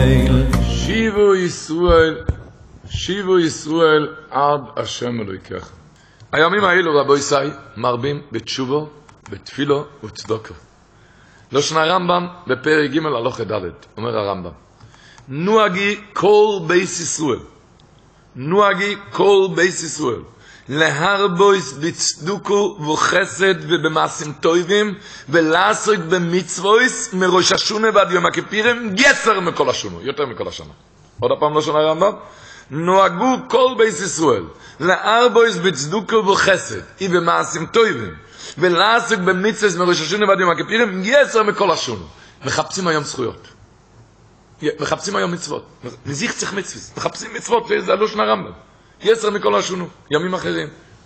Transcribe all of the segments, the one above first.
שיבו ישראל עד השם אלוהיכם. הימים האלו רבו ישראל מרבים בתשובו, בתפילו וצדוקו. לשון הרמב"ם בפרק ג' הלכה ד' אומר הרמב"ם, נוהגי כל בית ישראל, נוהגי כל בית ישראל להרבויס בצדוקו וחסד ובמעשים טובים ולעסוק במצוויס מראש השונה ועד יום הכיפורים גסר מכל השונה, יותר מכל השנה. עוד הפעם לשון הרמב"ם, נוהגו כל בית ישראל להרבויס בצדוקו וחסד ובמעשים טובים ולעסוק במצוויס מראש השונה ועד יום הכיפורים גסר מכל השונה. מחפשים היום זכויות, מחפשים היום מצוות, נזיך צריך מצוויס, מחפשים מצוות, זה לשון הרמב"ם. יסר מכל השונו, ימים אחרים.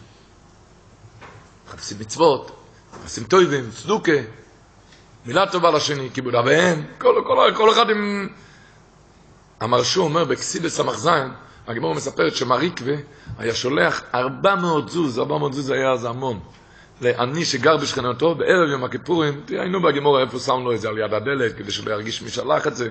מחפשים מצוות, מחפשים טובים, צדוקה, מילה טובה לשני, כיבוד אב ואם, כל אחד עם... המרשו אומר בקסידס המחזן, הגמרא מספרת שמריקווה היה שולח 400 זוז, 400 זוז היה אז המון, לעני שגר בשכנתו, בערב יום הכיפורים, היינו בגמרא איפה שם לו את זה על יד הדלת, כדי שלא ירגיש מי שלח את זה,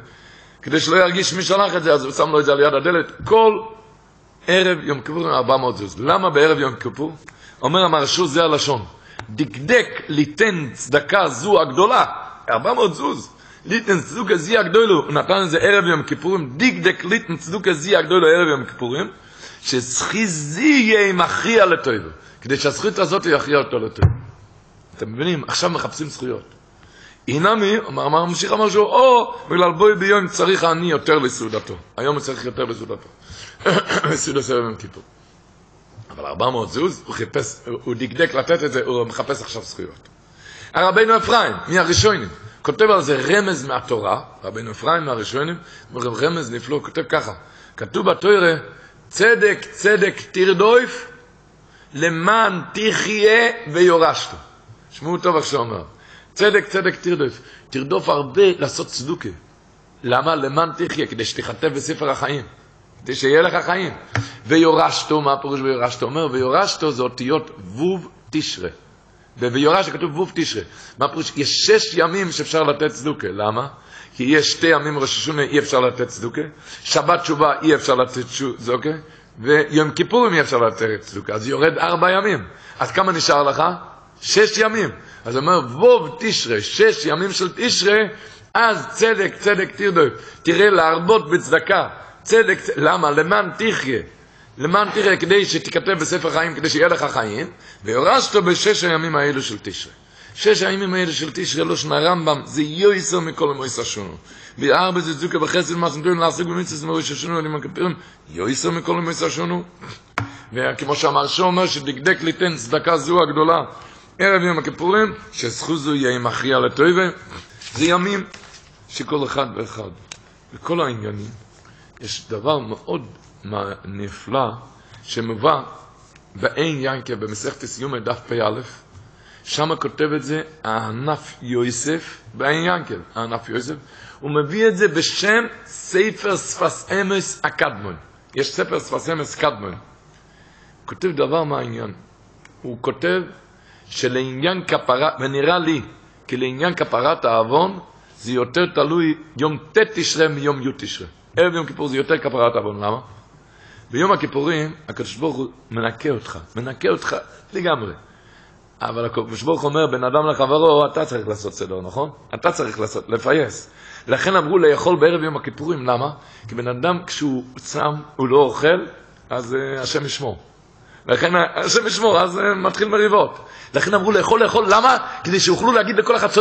אז הוא שם לו את זה על יד הדלת, כל ערב יום כיפור 400 זוז. למה בערב יום כיפור? אומר המרשו זה הלשון, דקדק ליתן צדקה זו הגדולה, 400 זוז, ליתן צדוקה זי הגדולו, הוא נתן את זה ערב יום כיפורים, דקדק ליתן צדוקה זי הגדולו ערב יום כיפורים, שזכיזי יהיה מכריע לטויבו, כדי שהזכות הזאת יכריע אותו לטויבו. אתם מבינים? עכשיו מחפשים זכויות. אינמי, ממשיך המשהו, או בגלל בוי ביום צריך אני יותר לסעודתו. היום הוא צריך יותר לסעודתו. סעודת ערב יום כיפור. אבל 400 זוז, הוא דקדק לתת את זה, הוא מחפש עכשיו זכויות. הרבינו אפרים, מהראשונים, כותב על זה רמז מהתורה, רבינו אפרים מהראשונים, רמז נפלא, כותב ככה, כתוב בתורה, צדק צדק תרדוף, למען תחיה ויורשתו. שמעו טוב איך שאומר. צדק צדק תרדוף, תרדוף הרבה לעשות צדוקה. למה? למען תחיה, כדי שתכתב בספר החיים. כדי שיהיה לך חיים. ויורשתו, מה הפירוש ויורשתו? אומר, ויורשתו זה אותיות ווב תשרה. ויורשתו כתוב ווב תשרה. מה הפירוש? יש 6 ימים שאפשר לתת צדוקה. למה? כי יש 2 ימים ראש השונה אי אפשר לתת צדוקה. שבת תשובה אי אפשר לתת צדוקה. ויום כיפורים אי אפשר לתת צדוקה. אז יורד 4 ימים. אז כמה נשאר לך? 6 ימים. אז אומר, ווב תשרה, 6 ימים של תשרה, אז צדק צדק תרדוף. תראה להרבות בצדקה. צדק, למה? למען תחיה. למען תחיה, כדי שתכתב בספר חיים, כדי שיהיה לך חיים, ויורשתו ב6 הימים האלו של תשרה. 6 הימים האלו של תשרה, לא שנה רמב"ם, זה יויסר מכל המויס השונו. וארבע זה צדוקה בחסד, מה שנתונים לעסוק במצווה מראש השונו, אני מכפירים, יויסר מכל המויס השונו. וכמו שהמרשו אומר, שדקדק ליתן צדקה זו הגדולה, ערב יום הכיפורים, שזכות זו יהיה מכריע לטובה. זה ימים שכל אחד ואחד, וכל העניינים, יש דבר מאוד נפלא שמובא בעין ינקה במסכת סיום דף פ"א, שם כותב את זה הענף יוסף, בעין ינקה, הענף יוסף, הוא מביא את זה בשם ספר שפת אמס הקדמון. יש ספר שפת אמס קדמון. כותב דבר מהעניין. הוא כותב שלעניין כפרה, ונראה לי כי לעניין כפרת העוון זה יותר תלוי יום ט' תשרה מיום י' תשרה. ערב יום כיפור זה יותר כפרת העוון. למה? ביום הכיפורים הקדוש ברוך הוא מנקה אותך לגמרי. אבל הקדוש ברוך הוא אומר, בן אדם לחברו, אתה צריך לעשות סדר, נכון? אתה צריך לפייס. לכן אמרו לאכול בערב יום הכיפורים. למה? כי בן אדם כשהוא צם, הוא לא אוכל, אז השם ישמור. לכן השם ישמור, אז מתחיל מריבות. לכן אמרו לאכול, למה? כדי שיוכלו להגיד לכל אחד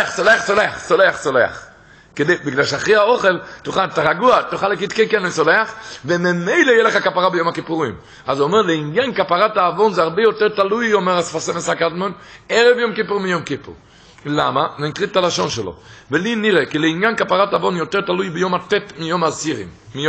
צולח. בגלל שאחרי האוכל תוכל, אתה רגוע, תוכל להגיד כן וסולח, וממילא יהיה לך כפרה ביום הכיפורים. אז הוא אומר, לעניין כפרת העוון זה הרבה יותר תלוי, אומר השפת אמס הקדמון, ערב יום כיפור מיום כיפור. למה? נקריא את הלשון שלו. ולי נראה, כי לעניין כפרת העוון יותר תלוי ביום הט' מיום העשירים.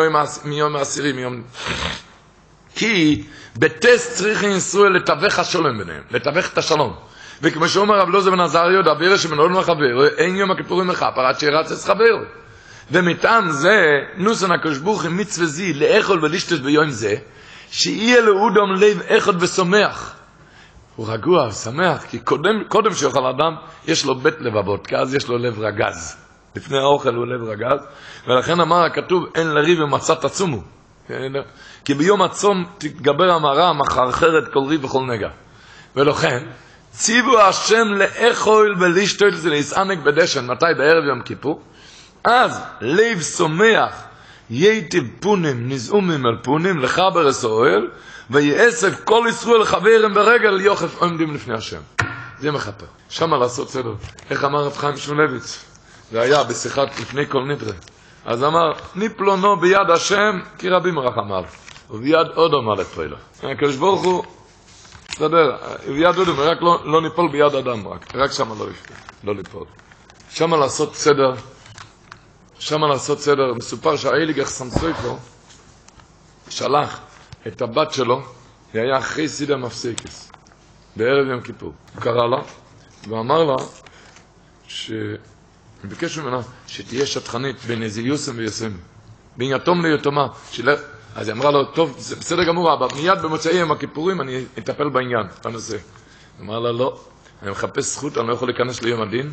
כי בטס צריכים ישראל לתווך השלום ביניהם, לתווך את השלום. וכמו שאומר רב לוזר בן עזריו, דבר שמנהל מחבר, אין יום הכיפורים מכפר עד שירצץ חבר. ומטעם זה, נוסן הקדוש ברוך הוא מצווה זי לאכול ולשתות ביום זה, שיהיה לאודם לב אחד ושמח. הוא רגוע, שמח, כי קודם שיוכל אדם, יש לו בית לבבות, כי אז יש לו לב רגז. לפני האוכל הוא לב רגז, ולכן אמר הכתוב, אין לריב ומצה תצומו. כי ביום הצום תתגבר המרה, מחרחרת כל ריב וכל נגע. ולכן, ציוו השם לאכול ולשתות ולהסענק בדשן, מתי? בערב יום כיפור. אז לב שמח, ייטיב פונים, נזעומים על פונים, לחבר ישראל, ויאסף כל ישראל חברם ברגל יוחף עומדים לפני השם. זה מחפר. שמה לעשות סדר. איך אמר רב חיים שמואלביץ? זה היה בשיחת לפני כל נדרה. אז אמר, ניפלונו ביד השם, כי רבים רחמיו. וביד אודום על הפעילה. הקדוש ברוך הוא, בסדר, ביד אודום, רק לא ניפול ביד אדם, רק שמה לא ליפול. שמה לעשות סדר. שמה לעשות סדר. מסופר שהאיליגח סמסויפו שלח את הבת שלו, היא היה אחרי סידה מפסיקס, בערב יום כיפור. הוא קרא לה, ואמר לה, ביקש ממנה שתהיה שטחנית בין איזה יוסם ויוסם, בין יתום ליתומה. אז היא אמרה לו, טוב, זה בסדר גמור, אבל מיד במוצאי יום הכיפורים אני אטפל בעניין, בנושא. היא אמרה לה, לא, אני מחפש זכות, אני לא יכול להיכנס ליום הדין,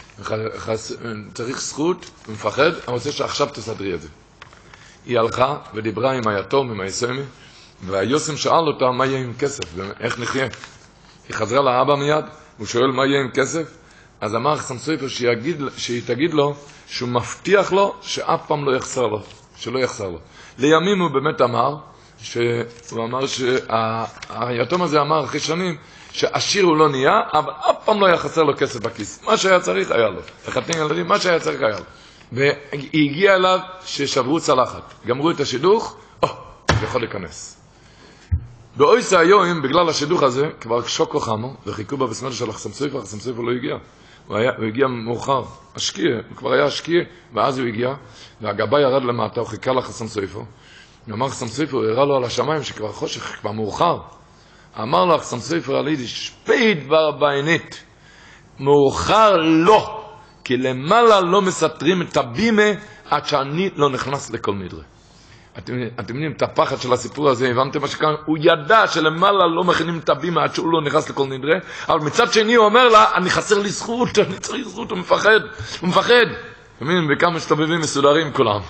צריך זכות, הוא מפחד, אני רוצה שעכשיו תסדרי את זה. היא הלכה ודיברה עם היתום, עם היסמי, והיוסם שאל אותה מה יהיה עם כסף, איך נחיה. היא חזרה לאבא מיד, הוא שואל מה יהיה עם כסף, אז אמר חסם סופר שהיא תגיד לו שהוא מבטיח לו שאף פעם לא יחסר לו, שלא יחסר לו. לימים הוא באמת אמר, שהוא אמר שהיתום הזה אמר אחרי שנים, שעשיר הוא לא נהיה, אבל אף פעם לא יחסר לו כסף בכיס. מה שהיה צריך היה לו. לחתן ילדים, מה שהיה צריך היה לו. והיא הגיעה אליו ששברו צלחת. גמרו את השידוך, יכול להיכנס. באויסה היום, בגלל השידוך הזה, כבר שוקו חמו, וחיכו בבסמל של חסם סופר לא הגיע. הוא הגיע מאוחר, השקיע, הוא כבר היה השקיע, ואז הוא הגיע, והגבאי ירד למטה, הוא חיכה לחסם סופר. ואמר חסם סופר, הוא הראה לו על השמיים שכבר חושך, כבר מאוחר. אמר לו חסם סופר על יידיש, שפי דבר בעינית, מאוחר לא, כי למעלה לא מסתרים את הבימה עד שאני לא נכנס לכל נדרה. אתם יודעים את הפחד של הסיפור הזה, הבנתם מה שקרה? הוא ידע שלמעלה לא מכינים את הבימה עד שהוא לא נכנס לכל נדרה, אבל מצד שני הוא אומר לה, אני חסר לי זכות, אני צריך זכות, הוא מפחד. אתם יודעים, בכמה מסתובבים מסודרים כולם.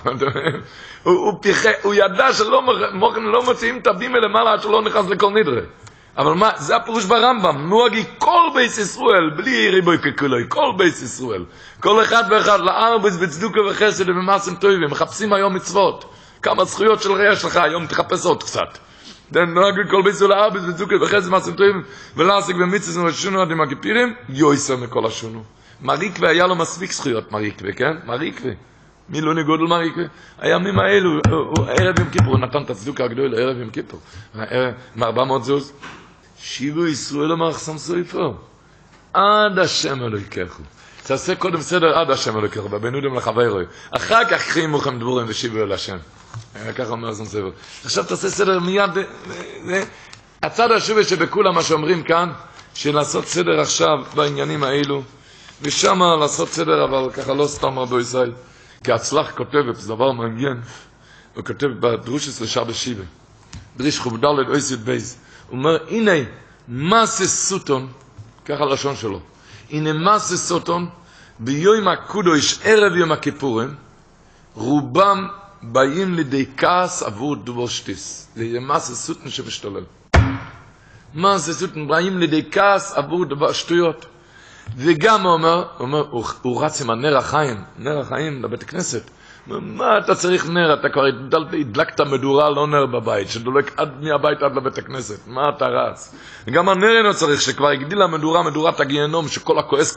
הוא ידע שלא מוציאים את הבימה למעלה עד שהוא לא נכנס לכל נדרה. אבל מה, זה הפירוש ברמב"ם, נוהגי כל בית ישראל, בלי ריבוי ככולוי, כל בית ישראל, כל אחד ואחד, לארבס בצדוקה וחסד ובמעשים טובים, מחפשים היום מצוות, כמה זכויות של רעש לך, היום תחפש עוד קצת. נוהגי כל בית ישראל, לארבס בצדוקה וחסד ובמעשים טובים, ולעסק במצווה ושונו עד עם הכפירים, יויסר מכל השונו. מריקווה היה לו מספיק זכויות, מריקווה, כן? מריקווה. מי לא נגודל מריקווה? הימים האלו, ערב יום כיפור, הוא נתן את הצדוקה הגדולה לערב יום כיפור. 400 זוז. שיבו ישראל אמר חסם סופר, עד השם אלוהיכם. תעשה קודם סדר עד השם אלוהיכם, בבנודם לחברוי. אחר כך קחים מוכם דבורים ושיבו אל השם. ככה אומר חסם סופר. עכשיו תעשה סדר מיד. הצד השובה שבכולם מה שאומרים כאן, שלעשות סדר עכשיו בעניינים האלו, ושם לעשות סדר, אבל ככה לא סתם רבו ישראל. כי הצלח כותב, זה דבר מעניין, הוא כותב בדרושס לשעה שיבה. דריש חובדלת אויסית בייס. הוא אומר, הנה, מסה סוטון, ככה לשון שלו, הנה מסה סוטון, ביום הקודש, ערב יום הכיפורים, רובם באים לידי כעס עבור דבר שטיס. זה יהיה מסה סוטון שבשתולל. מסה סוטון, באים לידי כעס עבור דבר שטויות. וגם הוא רץ עם הנר החיים לבית הכנסת. מה אתה צריך נר? אתה כבר הדלקת מדורה, לא נר בבית, שדולק עד מהבית עד לבית הכנסת. מה אתה רץ? וגם הנר אינו צריך, שכבר הגדילה מדורה, מדורת הגיהנום, שכל הכועס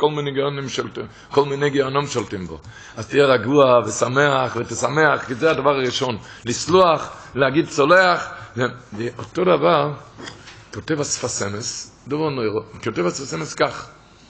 כל מיני גיהנום שולטים בו. אז תהיה רגוע ושמח ותשמח, כי זה הדבר הראשון. לסלוח, להגיד צולח. ואותו דבר, כותב הספסמס, כותב הספסמס כך.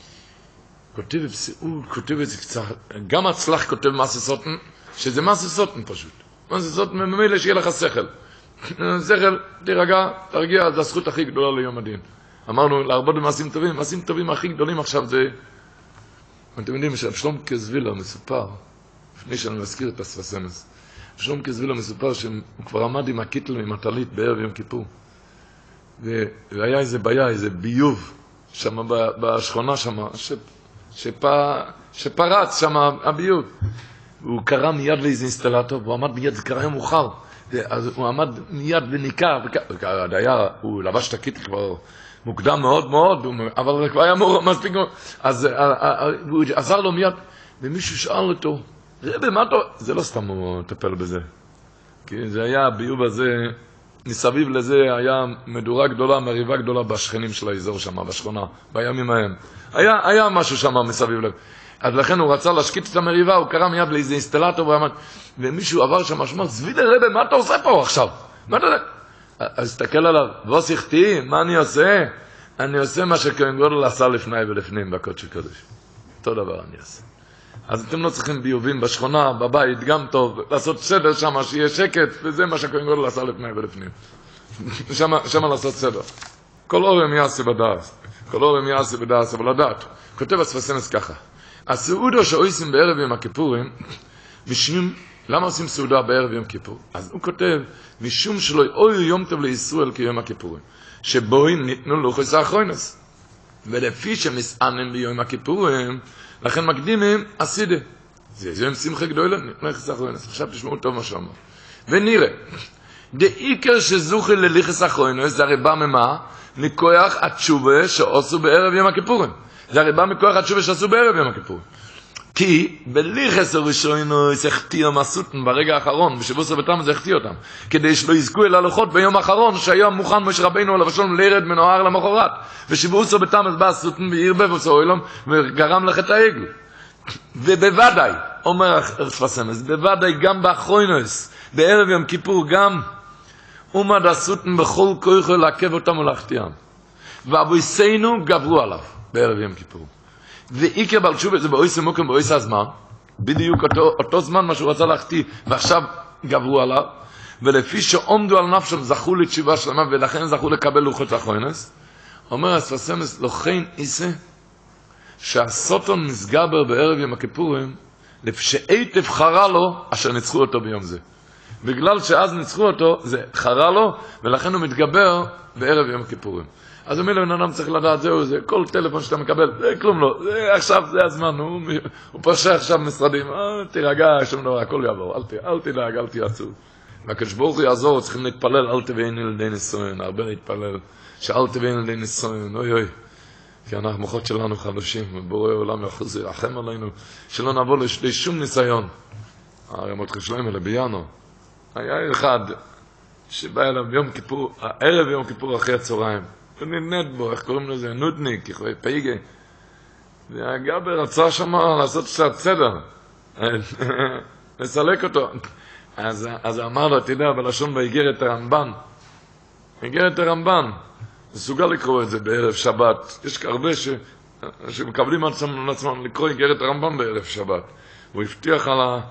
כותב את זה קצת, גם הצלח כותב מסה סוטן, שזה מסה סוטן פשוט. מסה סוטן ממילא שיהיה לך שכל. שכל, תירגע, תרגיע, זה הזכות הכי גדולה ליום הדין. אמרנו, להרבות במעשים טובים, מעשים טובים הכי גדולים עכשיו זה... אתם יודעים שאבשלום קזווילה מסופר, לפני שאני מזכיר את הספסמס, אבשלום קזווילה מסופר שהוא כבר עמד עם הקיטל עם הטלית בערב יום כיפור. והיה איזה בעיה, איזה ביוב, שם בשכונה שם, שפרץ שם הביוב. הוא קרא מיד לאיזה אינסטלטור, והוא עמד מיד, זה קרה יום מאוחר, אז הוא עמד מיד וניקה, הוא לבש את הקיט כבר מוקדם מאוד מאוד, אבל כבר היה מספיק, אז הוא עזר לו מיד, ומישהו שאל אותו, רבי, מה אתה... זה לא סתם הוא טפל בזה, כי זה היה, הביוב הזה, מסביב לזה היה מדורה גדולה, מריבה גדולה בשכנים של האזור שם, בשכונה, בימים ההם. היה משהו שם מסביב לב. אז לכן הוא רצה להשקיט את המריבה, הוא קרא מיד לאיזה אינסטלטור, ומישהו עבר שם, שאמר, זבידה רבי, מה אתה עושה פה עכשיו? מה אתה... אז תסתכל עליו, בוא שיחתי, מה אני עושה? אני עושה מה שכהן גדול עשה לפני ולפנים בקודש הקודש. אותו דבר אני אעשה. אז אתם לא צריכים ביובים בשכונה, בבית, גם טוב, לעשות סדר שם, שיהיה שקט, וזה מה שכהן גדול עשה לפני ולפנים. שם לעשות סדר. כל אורם יעשה בדעת. כל אורם יעשה בדעת, אבל לדעת. כותב הספסמס ככה. הסעודה שעושים בערב יום הכיפורים, משום, למה עושים סעודה בערב יום כיפור? אז הוא כותב, משום שלא אוי יום טוב לישראל כיום הכיפורים, שבו הם ניתנו לוחס האחרונס. ולפי שמסענם ביום הכיפורים, לכן מקדימים הסידה. זה יום שמחה גדולה, ניתנו לוחס האחרונס. עכשיו תשמעו טוב מה שאומר. ונראה, דעיקר שזוכה לליחס האחרונס, זה הרי בא ממה? מכוח התשובה שעשו בערב יום הכיפורים. זה הרי בא מכוח התשובה שעשו בערב יום הכיפור. כי בליחס הראשונו החטיא מסותן ברגע האחרון, בשבוע בתמה זה החטיא אותם, כדי שלא יזכו אל הלוחות ביום האחרון, שהיום מוכן משה רבינו עליו השלום לירד מנוהר למחרת, ושבוע בתמה בא סותן בעיר בבוס העולם, וגרם לחטא העגל. ובוודאי, אומר הספסמס, בוודאי גם באחרונוס, בערב יום כיפור גם, עומד הסותן בכל כוחו לעכב אותם ולהחטיאם. ואבויסנו גברו עליו. בערב יום כיפור. ואיקר בעל תשובה, זה באויס המוקם, באויס הזמן, בדיוק אותו זמן מה שהוא רצה להחטיא, ועכשיו גברו עליו, ולפי שעומדו על נפשם זכו לתשובה שלמה, ולכן זכו לקבל לוחות האחרונס, אומר הספסמס, לכן איסה, שהסוטון נסגבר בערב יום הכיפורים, לפשעי חרה לו, אשר ניצחו אותו ביום זה. בגלל שאז ניצחו אותו, זה חרה לו, ולכן הוא מתגבר בערב יום הכיפורים. אז הוא אומר, אדם צריך לדעת, זהו, זה כל טלפון שאתה מקבל, זה כלום לא, זה עכשיו, זה הזמן, הוא פושע עכשיו משרדים, תירגע, שום דבר, הכל יעבור, אל תדאג, אל תיעצו. והקדוש ברוך הוא יעזור, צריכים להתפלל, אל תביאנו ילדי נישואין, הרבה להתפלל, שאל תביאנו ילדי נישואין, אוי אוי, כי אנחנו מוחות שלנו חדשים, ובורא העולם ירחם עלינו, שלא נבוא לשום ניסיון. הרמות חשלוים אלה ביאנו, היה אחד שבא אליו יום כיפור, הערב יום כיפור אחרי הצהריים, הוא נדנד בו, איך קוראים לזה? נודניק, פייגה. והגבר רצה שם לעשות קצת סדר, לסלק אותו. אז אמר לו, תדע, בלשון באיגרת הרמב"ן, איגרת הרמב"ן, מסוגל לקרוא את זה בערב שבת. יש הרבה שמקבלים על עצמם לקרוא איגרת הרמב"ן בערב שבת. הוא הבטיח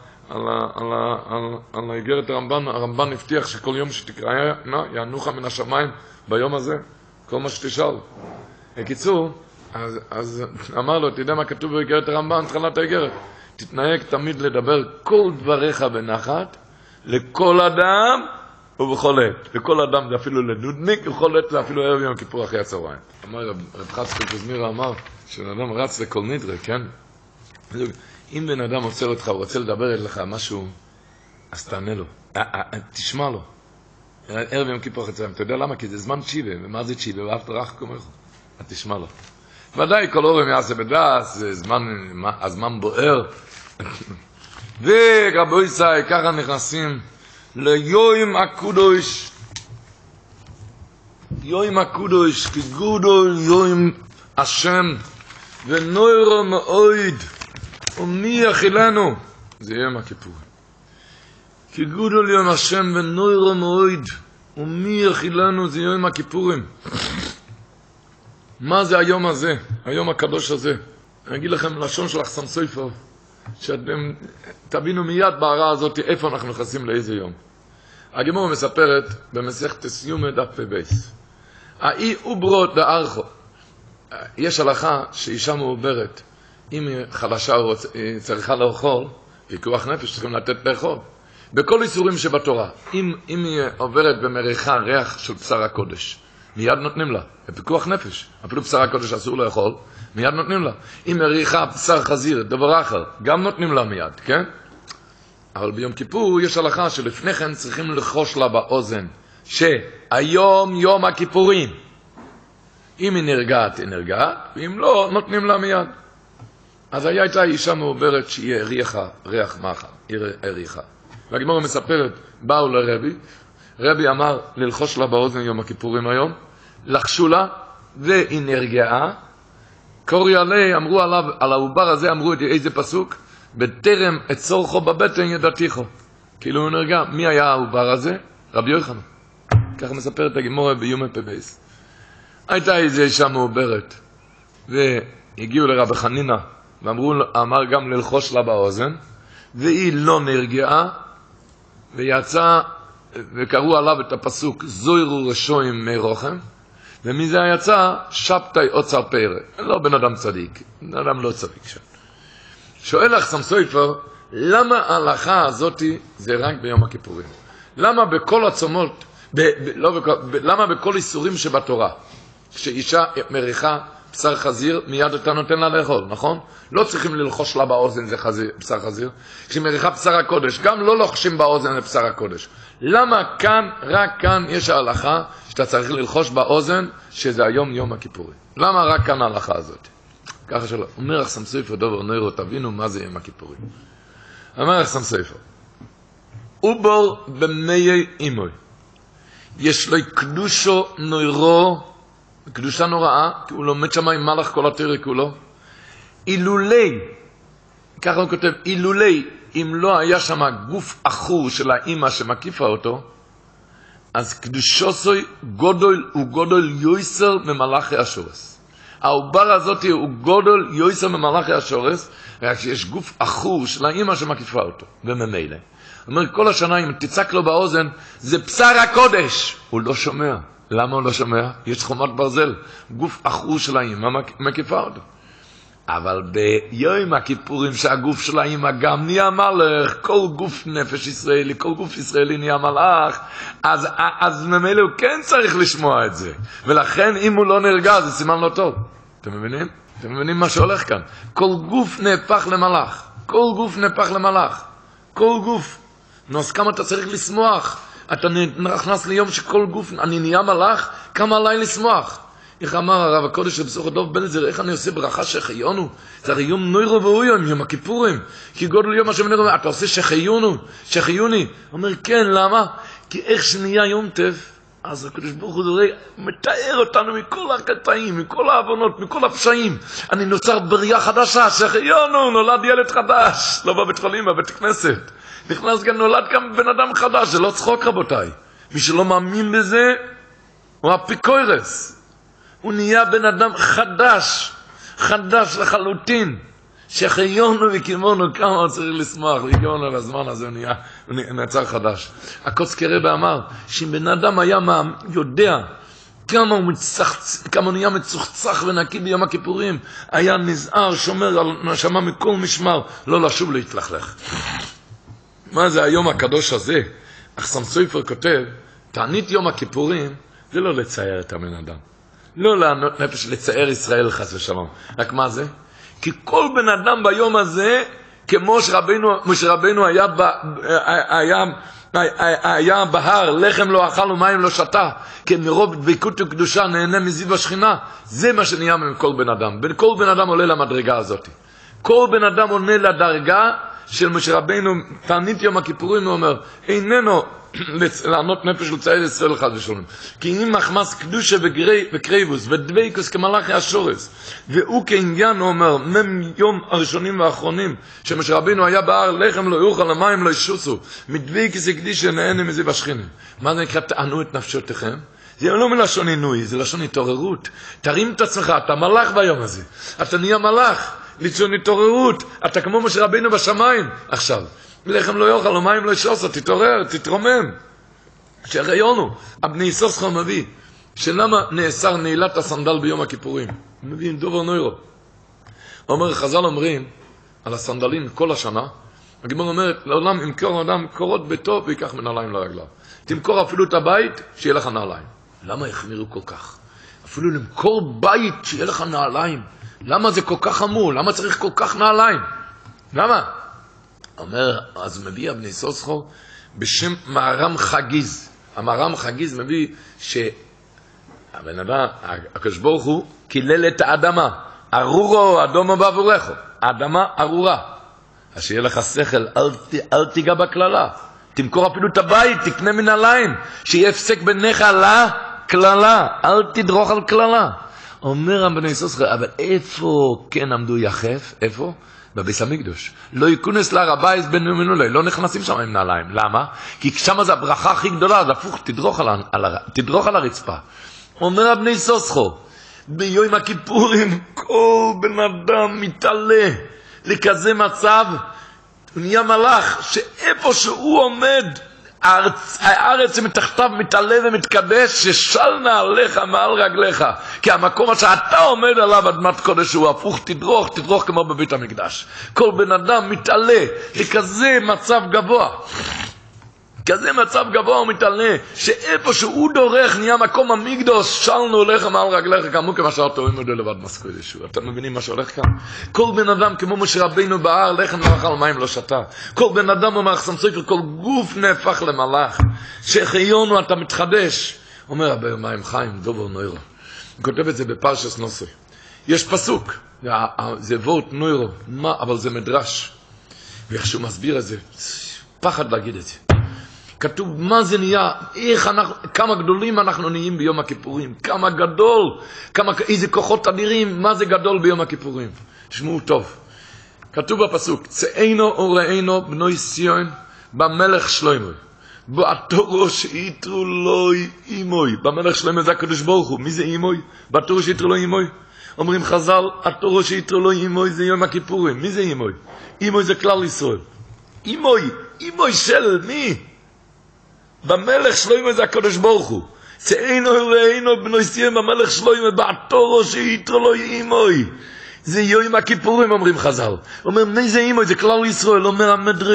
על איגרת הרמב"ן, הרמב"ן הבטיח שכל יום שתקרא, יענוך מן השמיים ביום הזה. כל מה שתשאל. בקיצור, אז אמר לו, תדע מה כתוב באיגרת הרמב"ן, תחילת האיגרת. תתנהג תמיד לדבר כל דבריך בנחת, לכל אדם ובכל עת. לכל אדם זה אפילו לנודניק, וכל עת זה אפילו ערב יום כיפור אחרי הצהריים. אמר רב חצקל קוזמירה אמר, שאדם רץ לכל נדרה, כן? אם בן אדם עוצר אותך, הוא רוצה לדבר אליך משהו, אז תענה לו. תשמע לו. ערב יום כיפור אחרי הצהריים, אתה יודע למה? כי זה זמן תשיבה, ומה זה תשיבה? ואף תרח כמוך, אז תשמע לו. ודאי כל אורם יעשה בדס, זה הזמן בוער. ורבו ישראל, ככה נכנסים ליום הקודש. יום הקודש, כגודל יום השם, ונוירו מאויד, ומי יחילנו? זה יום הכיפור. כגודל יום השם ונוירו מאויד, ומי יחילנו? זה יום הכיפורים. מה זה היום הזה, היום הקדוש הזה? אני אגיד לכם לשון של אחסם סופר, שאתם תבינו מיד בהערה הזאת איפה אנחנו נכנסים לאיזה יום. הגמרא מספרת במסכת סיומא דף בייס. האי אוברות דארכו. יש הלכה שאישה מעוברת, אם היא חלשה או צריכה לאכול, פיקוח נפש צריכים לתת לאכול. בכל איסורים שבתורה, אם היא עוברת במריחה ריח של בשר הקודש, מיד נותנים לה. בפיקוח נפש. אפילו בשר הקודש אסור לאכול, מיד נותנים לה. אם מריחה בשר חזיר, דבר אחר, גם נותנים לה מיד, כן? אבל ביום כיפור יש הלכה שלפני כן צריכים לחוש לה באוזן, שהיום יום הכיפורים. אם היא נרגעת, היא נרגעת, ואם לא, נותנים לה מיד. אז הייתה אישה מעוברת שהיא הריחה ריח מחל, היא הריחה. והגמרא מספרת, באו לרבי, רבי אמר ללחוש לה באוזן יום הכיפורים היום, לחשו לה, והיא נרגעה. קורי עלי, אמרו עליו, על העובר הזה אמרו את איזה פסוק? בטרם אצורכו בבטן ידעתיכו. כאילו הוא נרגע. מי היה העובר הזה? רבי יוחנן. ככה מספרת הגמרא ביומי פבייס. הייתה איזו אישה מעוברת, והגיעו לרבי חנינה, ואמר גם ללחוש לה באוזן, והיא לא נרגעה, ויצא, וקראו עליו את הפסוק, זוירו רשויים מרוחם, ומזה יצא, שבתאי אוצר פרא. לא בן אדם צדיק, בן אדם לא צדיק שם. שואל אחסם סופר, למה ההלכה הזאת זה רק ביום הכיפורים? למה בכל הצומות, למה בכל איסורים שבתורה, כשאישה מריחה בשר חזיר, מיד אתה נותן לה לאכול, נכון? לא צריכים ללחוש לה באוזן זה בשר חזיר. כשמריחה בשר הקודש, גם לא לוחשים באוזן לבשר הקודש. למה כאן, רק כאן יש ההלכה שאתה צריך ללחוש באוזן שזה היום יום הכיפורים? למה רק כאן ההלכה הזאת? ככה שלא. אומר אחסם סופר דובר נוירו, תבינו מה זה יום הכיפורים. אומר אחסם סופר, אובור במאי אימוי, יש לו קדושו נוירו, קדושה נוראה, כי הוא לומד שם עם מלאך כל התורה כולו. אילולי, ככה הוא כותב, אילולי, אם לא היה שם גוף אחור של האמא שמקיפה אותו, אז קדושוסוי גודל הוא גודל יויסר ממלאכי השורס. העובר הזאת הוא גודל יויסר ממלאכי השורס, רק שיש גוף אחור של האמא שמקיפה אותו, וממילא. אומר, כל השנה אם תצק לו באוזן, זה בשר הקודש. הוא לא שומע. למה הוא לא שומע? יש חומת ברזל, גוף אחור של האמא מקיפה אותו. אבל ביום הכיפורים שהגוף של האמא גם נהיה מלאך, כל גוף נפש ישראלי, כל גוף ישראלי נהיה מלאך, אז ממילא הוא כן צריך לשמוע את זה. ולכן אם הוא לא נרגע, זה סימן לא טוב. אתם מבינים? אתם מבינים מה שהולך כאן? כל גוף נהפך למלאך. כל גוף נהפך למלאך. כל גוף. נו, אז כמה אתה צריך לשמוח? אתה נכנס ליום שכל גוף, אני נהיה מלאך, כמה עליי לשמוח? איך אמר הרב הקודש שבסוך הדוב בן עזר, איך אני עושה ברכה שחיונו? זה הרי יום נוירו ואויום, יום הכיפורים. כי גודל יום השם נראה, אתה עושה שחיוני. אומר, כן, למה? כי איך שנהיה יום טף, אז הקודש ברוך הוא מתאר אותנו מכל הקטעים, מכל העוונות, מכל הפשעים. אני נוצר בריאה חדשה, שחיונו, נולד ילד חדש, לא בבית חולים, בבית כנסת. נכנס גם, נולד גם בן אדם חדש, זה לא צחוק רבותיי. מי שלא מאמין בזה, הוא אפיקוירס. הוא נהיה בן אדם חדש לחלוטין. שחיונו וקימונו, כמה הוא צריך לשמוח, והגיענו על הזמן הזה, הוא נעצר חדש. הקוצקי רבי אמר, שאם בן אדם היה יודע כמה הוא נהיה מצוחצח ונקי ביום הכיפורים, היה נזהר, שומר על נשמה מכל משמר, לא לשוב להתלכלך. מה זה היום הקדוש הזה? אחסם סופר כותב, תענית יום הכיפורים, זה לא לצייר את הבן אדם. לא לענות נפש לצייר ישראל חס ושלום. רק מה זה? כי כל בן אדם ביום הזה, כמו שרבנו היה בהר, לחם לא אכל ומים לא שתה, כי מרוב דבקות וקדושה נהנה מזיו השכינה. זה מה שנהיה מכל בן אדם. כל בן אדם עולה למדרגה הזאת. כל בן אדם עונה לדרגה של משה רבינו, תענית יום הכיפורים, הוא אומר, איננו לענות נפש לצייר ישראל חס ושלום. כי אם מחמס קדושה וקריבוס ודבקות כמלאכי השורס, והוא כעניין, הוא אומר, יום הראשונים והאחרונים, שמשה רבינו היה בהר, לחם לא יאכל, המים לא ישוסו, מדבקות קדושה נהנה מזיו השכינה. מה זה נקרא תענו את נפשותיכם? זה לא מלשון עינוי, זה לשון התעוררות. תרים את עצמך, אתה מלאך ביום הזה. אתה נהיה מלאך. ליצון התעוררות, אתה כמו משה רבינו בשמיים. עכשיו, לחם לא יאכל, המים לא ישוסו, תתעורר, תתרומם. שהראיונו, הבני יסוסך מביא, שלמה נאסר נעילת הסנדל ביום הכיפורים? מביאים דובר נוירו. חז"ל אומרים על הסנדלים כל השנה, הגמרא אומרת, לעולם ימכור אדם קורות ביתו ויקח מנעליים לרגליו. תמכור אפילו את הבית, שיהיה לך נעליים. למה החמירו כל כך? אפילו למכור בית שיהיה לך נעליים. למה זה כל כך חמור? למה צריך כל כך נעליים? למה? אומר, אז הוא מביא אבני סוסחו בשם מהר"ם חגיז. המהר"ם חגיז מביא הבן אדם, הקדוש ברוך הוא קילל את האדמה. ארורו אדומו בעבורך. האדמה ארורה. אז שיהיה לך שכל, אל תיגע בכללה. תמכור אפילו את הבית, תקנה מנעליים. שיהיה הפסק ביניך לכללה. אל תדרוך על כללה. אומר הבני סוסחו, אבל איפה כן עמדו יחף? איפה? בביס המקדוש. לא ייכנס להר הבית בנו מנולי, לא נכנסים שם עם נעליים. למה? כי שם זה הברכה הכי גדולה, אז הפוך, תדרוך על הרצפה. אומר הבני סוסחו, ביום הכיפורים כל בן אדם מתעלה לכזה מצב, הוא נהיה מלאך, שאיפה שהוא עומד, הארץ מתחתיו מתעלה ומתקדש, ששל נעליך מעל רגליך, כי המקום שאתה עומד עליו אדמת קודש הוא הפוך, תדרוך כמו בבית המקדש. כל בן אדם מתעלה לכזה מצב גבוה, כזה מצב גבוה הוא מתעלה, שאיפה שהוא דורך נהיה מקום המקדוש, שלנו עליך מעל רגליך, כמו כמה שאתה עומד לבד מסקוי ישוע. אתם מבינים מה שהולך כאן? כל בן אדם כמו משה רבינו בהר, לחם לא אכל מים לא שתה. כל בן אדם אומר חסם סופר, כל גוף נהפך למלאך, שחיונו אתה מתחדש. אומר רבי מים חיים, דובר נוירו. הוא כותב את זה בפרשס נוסי. יש פסוק, זה וורט נוירו, אבל זה מדרש. ואיך שהוא מסביר את זה, פחד להגיד את זה. כתוב מה זה נהיה, כמה גדולים אנחנו נהיים ביום הכיפורים, כמה גדול, איזה כוחות אדירים, מה זה גדול ביום הכיפורים. תשמעו טוב. כתוב בפסוק, צאינו וראינו בנוי ציון במלך שלמה, בתורו שיתרו לו אימוי. במלך שלמה זה הקדוש ברוך הוא. מי זה אימוי? בתורו שיתרו לו אימוי. אומרים חז"ל, התורו שיתרו לו אימוי זה יום הכיפורים. מי זה אימוי? אימוי זה כלל ישראל. אימוי של מי? במלך שלמה זה הקדוש ברוך הוא. צאינו וראינו בנוי ציון במלך שלמה, בתורו שיתרו לו אימוי. זה יום הכיפורים, אומרים חז"ל. אומר, מי זה אימוי? זה כלל ישראל. אומר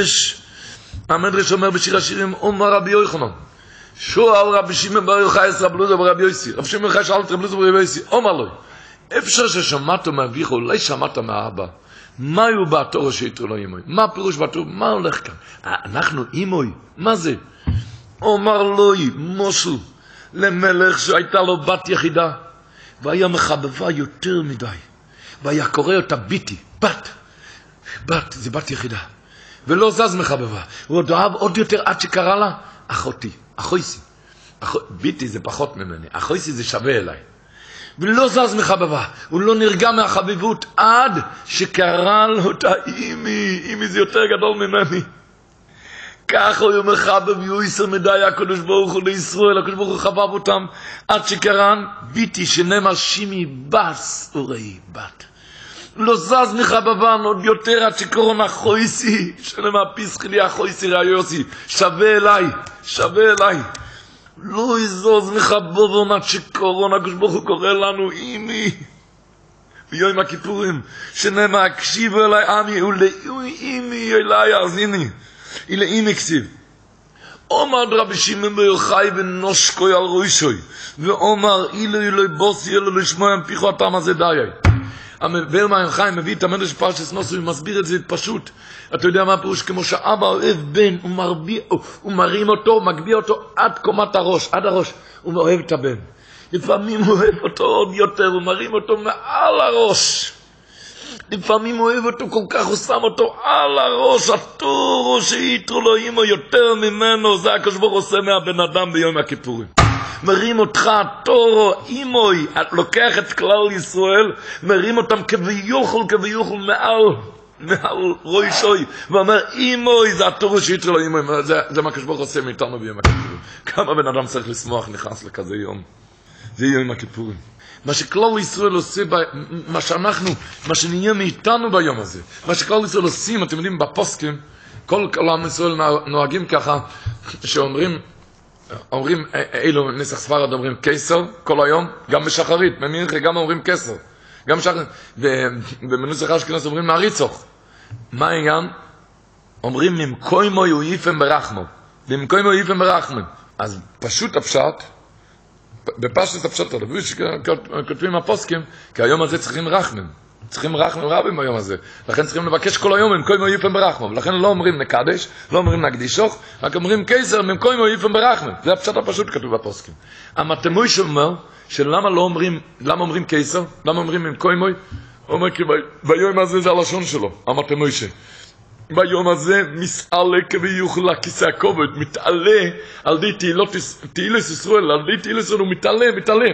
המדרש אומר בשיר השירים, אומר רבי יוחנן, שואל רבי שמעון בר יוחאי רבלוזו ברבי יוסי, רבי שמעון בר יוחאי שאל את רבלוזו ברבי יוסי, אומר לו, אפשר ששמעת מאביך, אולי שמעת מהאבא, מה הוא בתורה שיתרו לו אימוי? מה הפירוש בתורה? מה הולך כאן? אנחנו אימוי, מה זה? אומר לו, מושל, למלך שהייתה לו בת יחידה, והיה מחבבה יותר מדי, והיה קורא אותה ביתי, בת, זה בת יחידה. ולא זז מחבבה. הוא עוד אהב עוד יותר עד שקרא לה, אחותי, אחויסי. ביתי זה פחות ממני, אחויסי זה שווה אליי. ולא זז מחבבה, הוא לא נרגע מהחביבות עד שקרא לו אותה, אימי זה יותר גדול ממני. ככה הוא מחבב יויסר מדי הקדוש ברוך הוא לישראל, הקדוש ברוך הוא חבב אותם, עד שקרן ביתי שנאמר שימי בס וראי בת. לא זז מחבבן עוד יותר עד שקורון החויסי, שנאמר פיסחי לי החויסי ראיוסי, שווה אליי. לא יזוז מחבבן עד שקורון, הקדוש ברוך הוא קורא לנו אימי. ביום הכיפורים, שנאמר הקשיבו אליי עמי, ולאימי אליי אזיני. אימי כסיב. עומד רבי שמעון בר יוחאי ונושקוי על ראשוי, ואומר אילוי בוסי אלו לשמוע המפיחו הטעם הזה דיי. המבאר מים חיים מביא את המדרש פרשת נוסי ומסביר את זה פשוט. אתה יודע מה הפירוש? כמו שאבא אוהב בן, הוא מרים אותו, מגביה אותו עד קומת הראש, עד הראש, הוא אוהב את הבן. לפעמים הוא אוהב אותו עוד יותר, הוא מרים אותו מעל הראש. לפעמים הוא אוהב אותו כל כך, הוא שם אותו על הראש, התורו שיתרו לו אימו יותר ממנו, זה הקדוש ברוך הוא עושה מהבן אדם ביום הכיפורים. מרים אותך תורו אימוי, לוקח את כלל ישראל, מרים אותם כביוכל מעל ראשוי, ואומר אימוי זה התורו שיתרו לו אימוי, זה מה הקדוש ברוך הוא עושה מאיתנו ביום הכיפורים. כמה בן אדם צריך לשמוח נכנס לכזה יום, זה יום הכיפורים. מה שכלל ישראל עושה, מה שנהיה מאיתנו ביום הזה, מה שכלל ישראל עושים, אתם יודעים, בפוסקים, כל עם ישראל נוהגים ככה, שאומרים, אילו נסח ספרד אומרים קיסר כל היום, גם בשחרית, במנחה גם אומרים קיסר, גם בשחרית, ובנוסח אשכנז אומרים מעריצוך. מה העניין? אומרים ממקוימו יויפם ברחמו, ממקוימו יויפם ברחמו. אז פשוט הפשט, בפשט הפשט הלבוש, כותבים הפוסקים, כי היום הזה צריכים רחמים. צריכים רחמים רבים ביום הזה. לכן צריכים לבקש כל היום, ממקום יופם ברחמם. לכן לא אומרים נקדש, לא אומרים נקדישוך, רק אומרים קיסר, ממקום יופם ברחמם. זה הפשט הפשוט כתוב בפוסקים. המתמוי שאומר, שלמה לא אומרים, למה אומרים קיסר? למה אומרים ממקום יופם? הוא אומר, כי ביום הזה זה הלשון שלו, המתמוי ש... ביום הזה מסעלה כביוכל לכיסא הכובד, מתעלה על די תהילס ישראל, על די תהילס ישראל הוא מתעלה.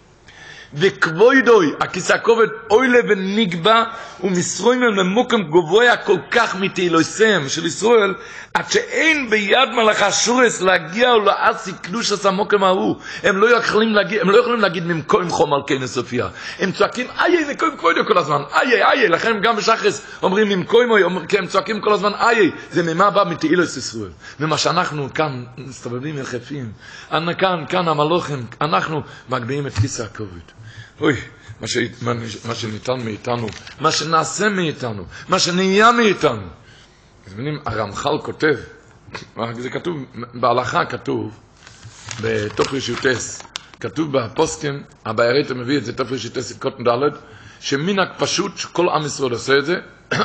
וכבוידוי, הכיסא הכובד אוילה ונגבה, ומסרוים הם למוקם גבוה כל כך מתהילוסיהם של ישראל, עד שאין ביד מלאך השורס להגיע ולעשי קדוש עשה מוקם ההוא. הם לא יכולים להגיד ממקום חום על כן סופיה. הם צועקים, איי, מקום כבוידוי כל הזמן, איי, לכן גם בשחרס אומרים ממקום, כי הם צועקים כל הזמן, איי, זה ממה בא מתהילוס ישראל. ומה שאנחנו כאן מסתובבים יחפים, כאן המלוכים, אנחנו מגביעים את כיסא הכובד. אוי, מה שניתן מאיתנו, מה שנעשה מאיתנו, מה שנהיה מאיתנו. אז מבינים, הרמח"ל כותב, זה כתוב, בהלכה כתוב, בתוך רשיותס, כתוב בפוסקים, הבעירית מביא את זה, תוך רשיותס, קוטן ד', שמנהג פשוט, שכל עם ישראל עושה את זה,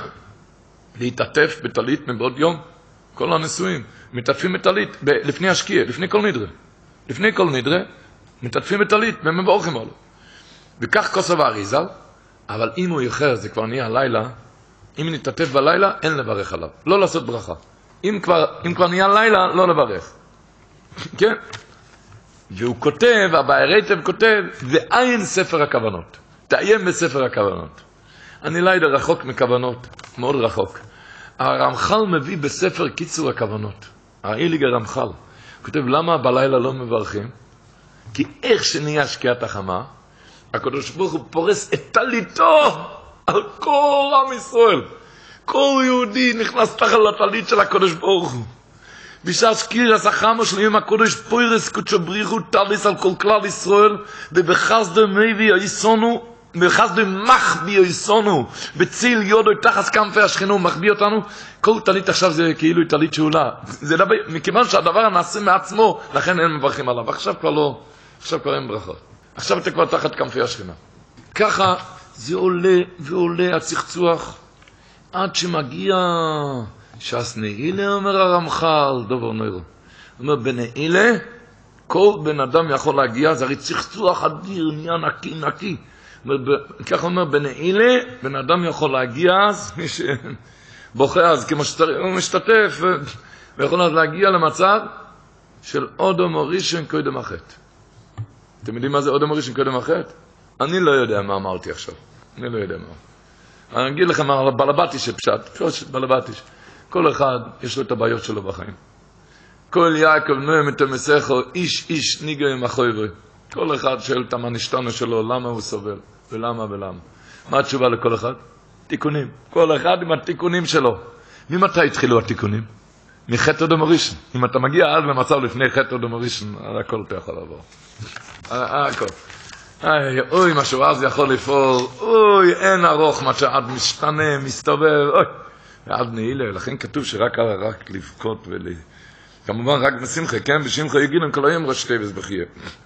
להתעטף בטלית מבעוד יום, כל הנשואים, מתעטפים בטלית, לפני השקיע, לפני כל נדרה, מתעטפים בטלית, ומבורכים עלו. וכך כוסף האריזל, אבל אם הוא יחר, זה כבר נהיה לילה, אם נתעטף בלילה, אין לברך עליו. לא לעשות ברכה. אם כבר נהיה לילה, לא לברך. כן? והוא כותב, הבעירייטב כותב, ואין ספר הכוונות. תאיים בספר הכוונות. אני לילה רחוק מכוונות, מאוד רחוק. הרמח"ל מביא בספר קיצור הכוונות. האיליג הרמח"ל. הוא כותב, למה בלילה לא מברכים? כי איך שנהיה שקיעת החמה, הקדוש ברוך הוא פורס את טליתו על כל עם ישראל. כל יהודי נכנס תחת לטלית של הקדוש ברוך הוא. בשעה שקירס החמה של יום הקדוש פורס קודשו בריחו טליס על כל כלל ישראל, ובחסדו מביא היסונו, בחסדו מחביא היסונו, בציל יודו תחת כנפי השכינה ומחביא אותנו. כל טלית עכשיו זה כאילו טלית שאולה. זה דבר, מכיוון שהדבר נעשה מעצמו, לכן אין מברכים עליו. עכשיו כבר אין ברכות. עכשיו אתה כבר תחת כנפי השכינה. ככה זה עולה ועולה הצחצוח, עד שמגיע ש"ס נעילה, אומר הרמח"ל, דובר נוירו. אומר, בנעילה, כל בן אדם יכול להגיע, זה הרי צחצוח אדיר, נהיה נקי. ככה אומר, בנעילה, בן אדם יכול להגיע, אז מי שבוכה, אז כמו שהוא משתתף, ויכול להגיע למצב של אודום או ראשון קודם החטא. אתם יודעים מה זה אודם ראשון קודם החטא? אני לא יודע מה אמרתי עכשיו. אני אגיד לכם על הבלבטיש שפשט, בלבטיש. כל אחד יש לו את הבעיות שלו בחיים. כל יעקב נועם את המסכו, איש ניגו עם החויברי. כל אחד שואל את המנשתנו שלו, למה הוא סובל, ולמה. מה התשובה לכל אחד? תיקונים. כל אחד עם התיקונים שלו. ממתי התחילו התיקונים? מחטא אודם ראשון. אם אתה מגיע עד למצב לפני חטא אודם ראשון, הכל אתה יכול לעבור. הכל. אוי, מה שהוא אז יכול לפעול, אוי, אין ארוך, מה שעד משתנה, מסתובב, אוי. ועד נעילה, לכן כתוב שרק לבכות כמובן רק בשמחה, כן? בשמחה יגידו כל היום ראש טבס בחייה.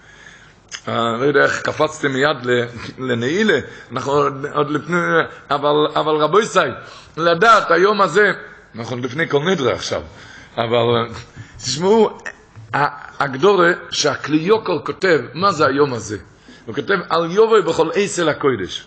לא יודע איך קפצתם מיד לנעילה, אנחנו עוד לפני, אבל רבו ישי, לדעת היום הזה, אנחנו לפני כל נדרה עכשיו, אבל תשמעו, הגדורה שהכלי יוקר כותב, מה זה היום הזה? הוא כותב על יובוי בכל עשל הקודש.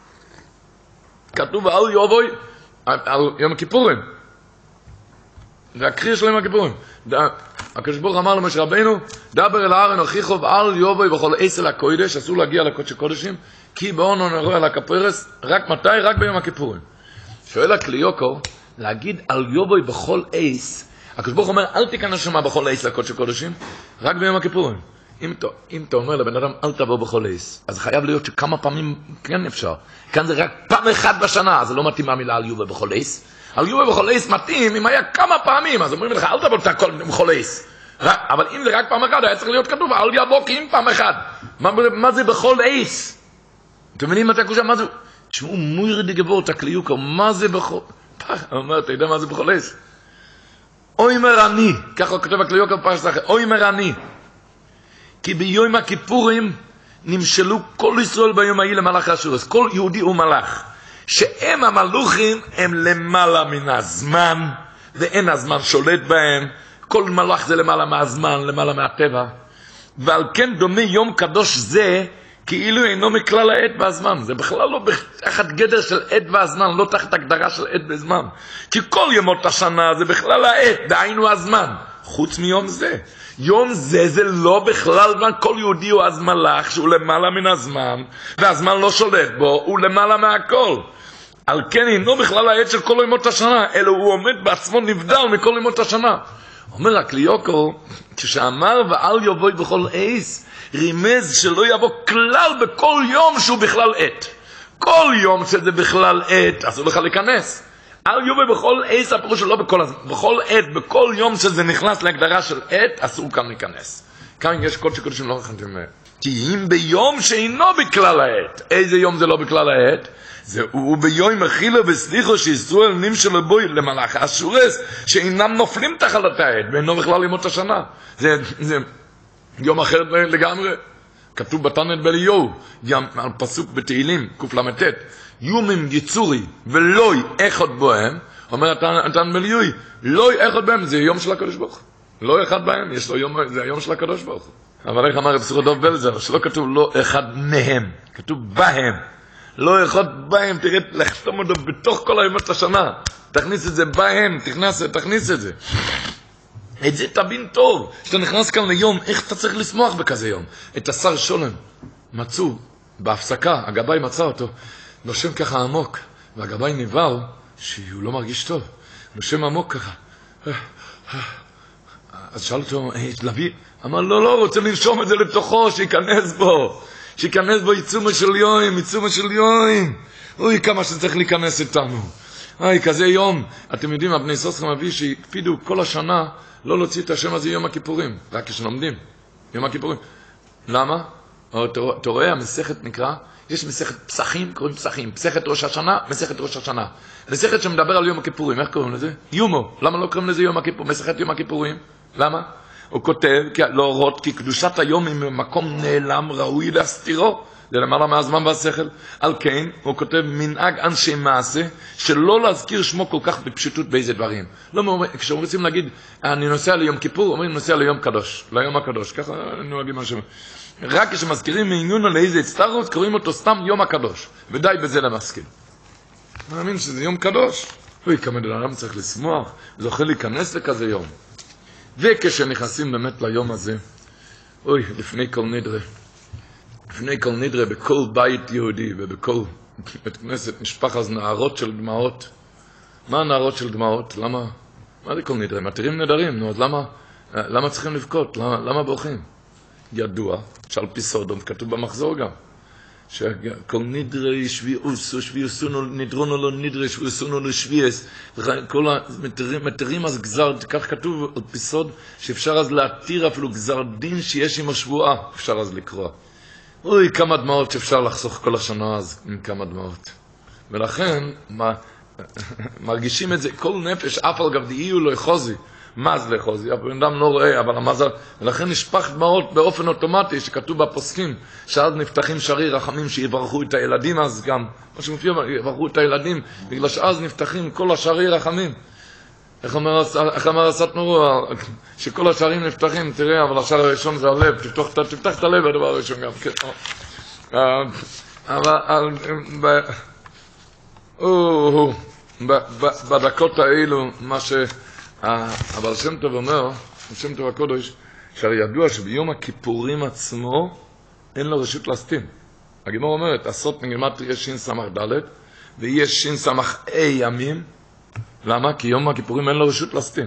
כתוב על יובוי, על יום הכיפורים. זה הקריא של יום הכיפורים. הקדוש ברוך אמר למשה רבינו, דבר אל הארון הוכיחו על יובוי בכל עשל הקודש, אסור להגיע לקודש הקודשים, כי באונו נראה על הכפרס, רק מתי? רק ביום הכיפורים. שואל הכלי יוקר, להגיד על יובוי בכל עש, הקדוש ברוך אומר, אל תיכנס שמה בכל עש לקודש הקודשים, רק ביום הכיפורים. אם אתה אומר לבן אדם, אל תבוא בכל עש, אז חייב להיות שכמה פעמים כן אפשר. כאן זה רק פעם אחת בשנה, אז לא מתאים המילה על יובה בכל עש. על יובה בכל עש מתאים אם היה כמה פעמים, אז אומרים לך, אל תבוא בכל עש. אבל אם זה רק פעם אחת, היה צריך להיות כתוב, אל יבוא כי אם פעם אחת. מה זה בכל עש? אתם מבינים מתי קושה, מה זה? תשמעו, מוירי דגבור, תקליוקו, מה זה בכל... הוא אומר, אתה יודע מה זה בכל עש? אוי מר אני, ככה כותב הקליוקו בפרשת אחר, אוי מר אני. כי ביום הכיפורים נמשלו כל ישראל ביום ההיא למלאך אשורס. כל יהודי הוא מלאך. שהם המלוכים הם למעלה מן הזמן, ואין הזמן שולט בהם. כל מלאך זה למעלה מהזמן, למעלה מהטבע. ועל כן דומה יום קדוש זה, כאילו אינו מכלל העת והזמן. זה בכלל לא תחת גדר של עת והזמן, לא תחת הגדרה של עת וזמן. כי כל ימות השנה זה בכלל העת, דהיינו הזמן. חוץ מיום זה. יום זה זה לא בכלל זמן, כל יהודי הוא אז מלאך שהוא למעלה מן הזמן, והזמן לא שולט בו, הוא למעלה מהכל. על כן אינו בכלל העת של כל ימות השנה, אלא הוא עומד בעצמו נבדל מכל ימות השנה. אומר הקליוקו, כשאמר ואל יבוא בכל עץ, רימז שלא יבוא כלל בכל יום שהוא בכלל עת. כל יום שזה בכלל עת, אסור לך להיכנס. אל יבוא בכל עץ, הפירוש שלא בכל הזמן, בכל עת, בכל יום שזה נכנס להגדרה של עת, אסור כאן להיכנס. כאן יש קודש קודשים לא רחמתם מהם. כי אם ביום שאינו בכלל העת, איזה יום זה לא בכלל העת? הוא ביום אכילו וסליחו שישראל נמשל בוי למלאך אשורס שאינם נופלים תחת העת ואינו בכלל ימות השנה. זה יום אחר לגמרי. כתוב בתנת באליהו על פסוק בתהילים קל"ט, יומים יצורי ולוי אחד בהם, אומר התנת באליהו לוי אחד בהם, זה יום של הקדוש ברוך הוא. לא אחד בהם, יש לו יום, זה היום של הקדוש ברוך הוא. אבל איך אמר רב סרודוב בלזר, שלא כתוב לא אחד מהם, כתוב בהם. לא אחד בהם, תראה, לחתום אותו בתוך כל הימות השנה. תכניס את זה בהם, תכניס את זה. את זה תבין טוב. כשאתה נכנס כאן ליום, איך אתה צריך לשמוח בכזה יום? את השר שולם מצאו בהפסקה, הגבאי מצא אותו, נושם ככה עמוק, והגבאי נבהל שהוא לא מרגיש טוב. נושם עמוק ככה. אז שאל אותו, לביא, אמר, לא, רוצה לנשום את זה לתוכו, שיכנס בו עיצומו של יום. אוי, כמה שצריך להיכנס איתנו. כזה יום. אתם יודעים, הבני סוסכם אבי שהקפידו כל השנה לא להוציא את השם הזה יום הכיפורים. רק כשלומדים. יום הכיפורים. למה? אתה רואה, המסכת נקרא, יש מסכת פסחים, קוראים פסחים. מסכת ראש השנה, מסכת ראש השנה. מסכת שמדבר על יום הכיפורים. איך קוראים לזה? יומו. למה לא קוראים לזה יום הכיפורים? מסכת יום הכיפורים. למה? הוא כותב, להורות כי קדושת היום היא ממקום נעלם ראוי להסתירו, זה למעלה מהזמן והשכל. על כן, הוא כותב מנהג אנשי מעשה, שלא להזכיר שמו כל כך בפשיטות באיזה דברים. לא, כשרוצים להגיד, אני נוסע ליום כיפור, אומרים נוסע ליום קדוש, ליום הקדוש, ככה נוהגים משהו. רק כשמזכירים מעיון לאיזה הצטרות, קוראים אותו סתם יום הקדוש, ודי בזה למזכיר. אני מאמין שזה יום קדוש. אוי, כמה דלם צריך לשמוח, זוכה להיכנס לכזה יום. וכשנכנסים באמת ליום הזה, אוי, לפני כל נדרה, בכל בית יהודי ובכל בית כנסת נשפך אז נערות של דמעות. מה הנערות של דמעות? למה? מה זה כל נדרה? מתירים נדרים, נו, אז למה צריכים לבכות? למה בוכים? ידוע, שעל פי סודום, כתוב במחזור גם, שכל נדרי שביעוסונו נדרונו לו נדרי שביעוסונו לשביעס, כל המתרים אז גזר, כך כתוב על פי סוד, שאפשר אז להתיר אפילו גזר דין שיש עם השבועה, אפשר אז לקרוא. אוי, כמה דמעות שאפשר לחסוך כל השנה אז, עם כמה דמעות. ולכן, מרגישים את זה, כל נפש, אף על גב דהיו לא יחוזי, מז לחוזי, הבן אדם לא רואה, אבל המזל, ולכן נשפך דמעות באופן אוטומטי, שכתוב בפוסקים, שאז נפתחים שרי רחמים שיברכו את הילדים אז גם, מה שמופיע, יברכו את הילדים, בגלל שאז נפתחים כל השרי רחמים. איך אמר הסתנו, שכל השערים נפתחים, תראה, אבל השער הראשון זה הלב, תפתח את הלב הדבר הראשון גם, כן. אבל בדקות האלו, מה אבל שם טוב אומר, שם טוב הקודש, שהרי ידוע שביום הכיפורים עצמו אין לו רשות להסתים. הגמרא אומרת, עשות מגימטריה שין סמך ד' ויש שין סמך אי ימים. למה? כי יום הכיפורים אין לו רשות להסתים.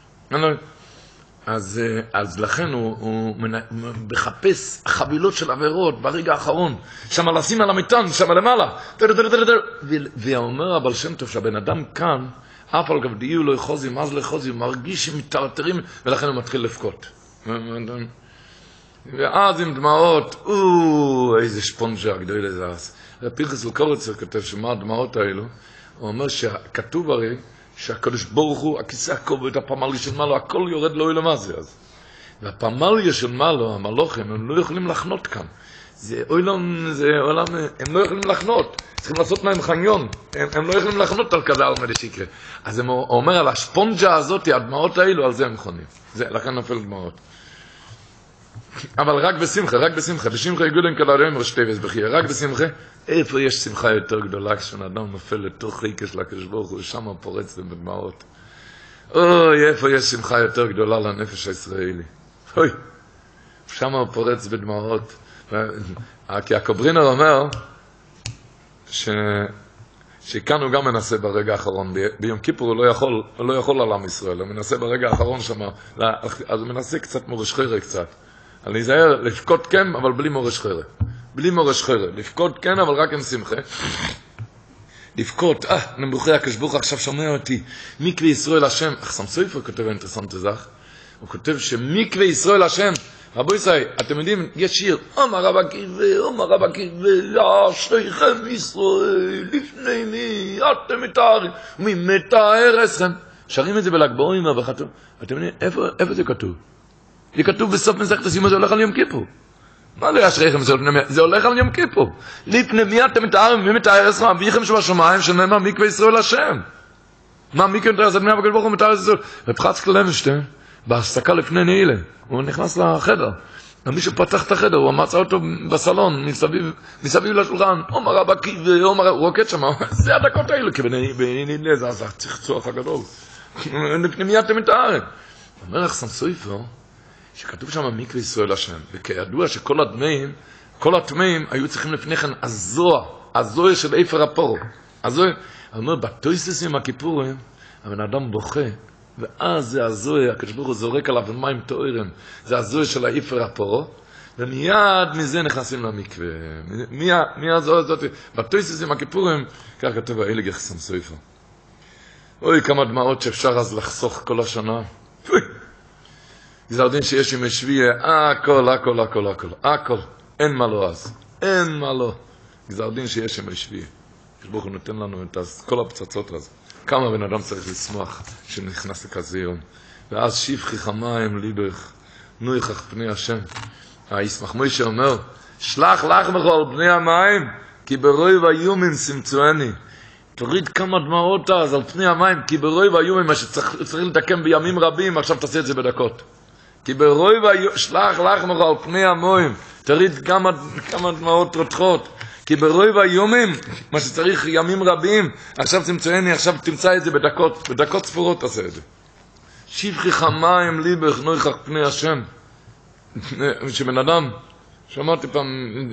אז לכן הוא מחפש חבילות של עבירות ברגע האחרון, שם לשים על המטען, שם למעלה. ואומר אבל שם טוב שהבן אדם כאן, אף על גב דהיו לא יחוזי, מז לחוזי, הוא מרגיש שמתרתרים, ולכן הוא מתחיל לבכות. ואז עם דמעות, איזה שפונג'ה גדול לזה אז. פנחס לקורצר כתב שמה הדמעות האלו, הוא אומר שכתוב הרי, שהקדוש ברוך הוא, הכיסא הכובד, הפעם הראשון מעלו, הכל יורד לו למעשה אז. והפמליה של מעלו, המלוכים, הם לא יכולים לחנות כאן. זה עולם, הם לא יכולים לחנות. צריכים לעשות מהם חניון. הם לא יכולים לחנות על כזה עלמא דשיקרא. אז הוא אומר על השפונג'ה הזאת, הדמעות האלו, על זה הם חונים. לכן נופל דמעות. אבל רק בשמחה, בשמחה יגודן כדרם רשתבס בחיה, רק בשמחה, איפה יש שמחה יותר גדולה כשאדם נופל לתוך חיקה של הקדוש ברוך הוא, ושם פורץ בדמעות. אוי, איפה יש שמחה יותר גדולה לנפש הישראלי. אוי, שם פורץ בדמעות. כי הקוברינר אומר שכאן הוא גם מנסה ברגע האחרון, ביום כיפור הוא לא יכול על עם ישראל, הוא מנסה ברגע האחרון שם, אז הוא מנסה קצת מורש חרא קצת. אני אזהר לפקוד כן, אבל בלי מורש חרא. בלי מורש חרא. לפקוד כן, אבל רק עם שמחה. לפקוד, נמוכי הקשבוך עכשיו שומע אותי, מקווה ישראל השם, אחסם סופר כותב אינטרסנט הזך, הוא כותב שמקווה ישראל השם, רבו ישראל, אתם יודעים, יש שיר, אומר רב עקיבא, אשריכם ישראל, לפני מי, אתם מתארים, מי מתאר אתכם. שרים את זה בל"ג בעומר, אתם יודעים, איפה זה כתוב? זה כתוב בסוף מסכת הסיום, זה הולך על יום כיפור. מה לא אשריכם ישראל לפני מי? זה הולך על יום כיפור. לפני מי אתם מתארים, מי מתאר אתכם, אביכם שבשמיים, שנאמר מקווה ישראל השם. מה מקווה מתאר אתכם, הקדוש ברוך הוא מתאר ישראל? רב חצקאל לוינשטיין, בהפסקה לפני נעילה, הוא נכנס לחדר, מישהו פתח את החדר, הוא מצא אותו בסלון, מסביב לשולחן, אומר רב עקיבא, הוא רוקד שם, זה הדקות האלו, כי בנעילה זה אז הצחצוח הגדול, לפני מי אתם מתארים. אומר אחסם סופר, שכתוב שם מקווה ישראל השם, וכידוע שכל הטמאים היו צריכים לפני כן הזוהר של איפר הפורו. הזוהר, אומר, בתויסס עם הכיפורים, הבן אדם בוכה, ואז זה הזוהר, הקדוש ברוך הוא זורק עליו מים טהורים, זה הזוהר של האיפר הפורו, ומיד מזה נכנסים למקווה. מי הזוהר הזאת? בתויסס עם הכיפורים, כך כתוב האילג אחסם סופר. אוי, כמה דמעות שאפשר אז לחסוך כל השנה. גזר דין שיש עם השביע, הכל, אין מה לא אז, אין מה לא. גזר דין שיש עם השביע. כשברוך הוא נותן לנו את כל הפצצות הזה. כמה בן אדם צריך לשמוח שנכנס לכזה יום. ואז שפכי חמיים ליבך, נויכך פני השם. הישמח מוישה אומר, שלח לך בכל פני המים, כי ברוי והיומים סמצואני. תוריד כמה דמעות אז על פני המים, כי ברוי והיומים, מה שצריך לתקן בימים רבים, עכשיו תעשה את זה בדקות. כי ברוי שלח לך על פני המים, תוריד כמה דמעות רותחות, כי ברוי והיומים, מה שצריך ימים רבים, עכשיו תמצאני, עכשיו תמצא את זה בדקות ספורות תעשה את זה. שפכי חמיים ליבך נויכך פני השם. שבן אדם, שמעתי פעם,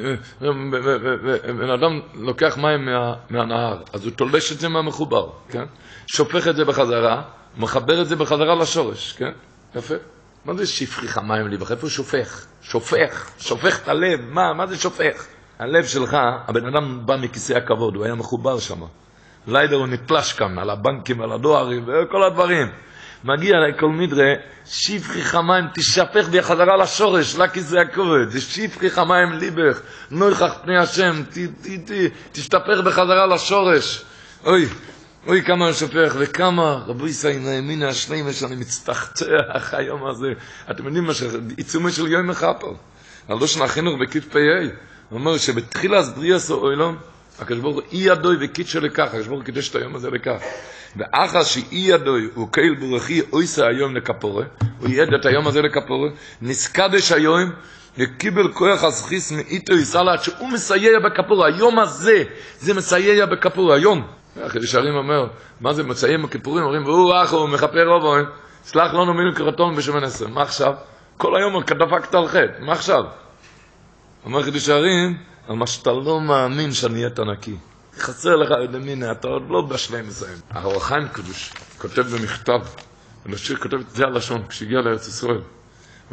בן אדם לוקח מים מהנהר, אז הוא תולש את זה מהמחובר, כן? שופך את זה בחזרה, מחבר את זה בחזרה לשורש, כן? יפה. מה זה שפכי חמיים ליבך? איפה הוא שופך? שופך את הלב. מה זה שופך? הלב שלך, הבן אדם בא מכיסא הכבוד, הוא היה מחובר שם. לילה הוא נתלש כאן, על הבנקים, על הדוארים, וכל הדברים. מגיע לכל מדרה, שפכי חמיים, תשפך בחזרה לשורש, לכיסא הכבוד. זה שפכי חמיים ליבך, נויכך פני השם, תשתפך בחזרה לשורש. אוי כמה הוא שופך, וכמה רבו ישראל נאמין השלם שאני מצטחצח היום הזה. אתם יודעים מה שעיצומו של יום מחפר. על דושן החינוך בקיף פ"א. הוא אומר שבתחילה בריאס העולם, הקדוש ברוך הוא אי ידוי וקידשו לכך, הקדוש ברוך הוא קידש את היום הזה לכך. ואחר שאי ידוי הוא קהיל ברכי אויסה היום לכפורה, הוא ייעד את היום הזה לכפורה, נסקדש היום, וקיבל כוח הסחיס מאיתו ישראל, עד שהוא מסייע בכפורה. היום הזה, זה מסייע בכפורה, היום. חידש הרים אומר, מה זה מסייע בכפורים? אומרים, והוא אחו, הוא מכפר רובו, סלח לנו מינו קרטון בשמן 10. מה עכשיו? כל היום דפקת על חטא, מה עכשיו? אומר חידש הרים, על מה שאתה לא מאמין שאני אהיה נקי. חסר לך ידמינה, אתה עוד לא בשלם מסיים. האור החיים קדוש כותב במכתב, הנשיר כותב את זה הלשון, כשהגיע לארץ ישראל. הוא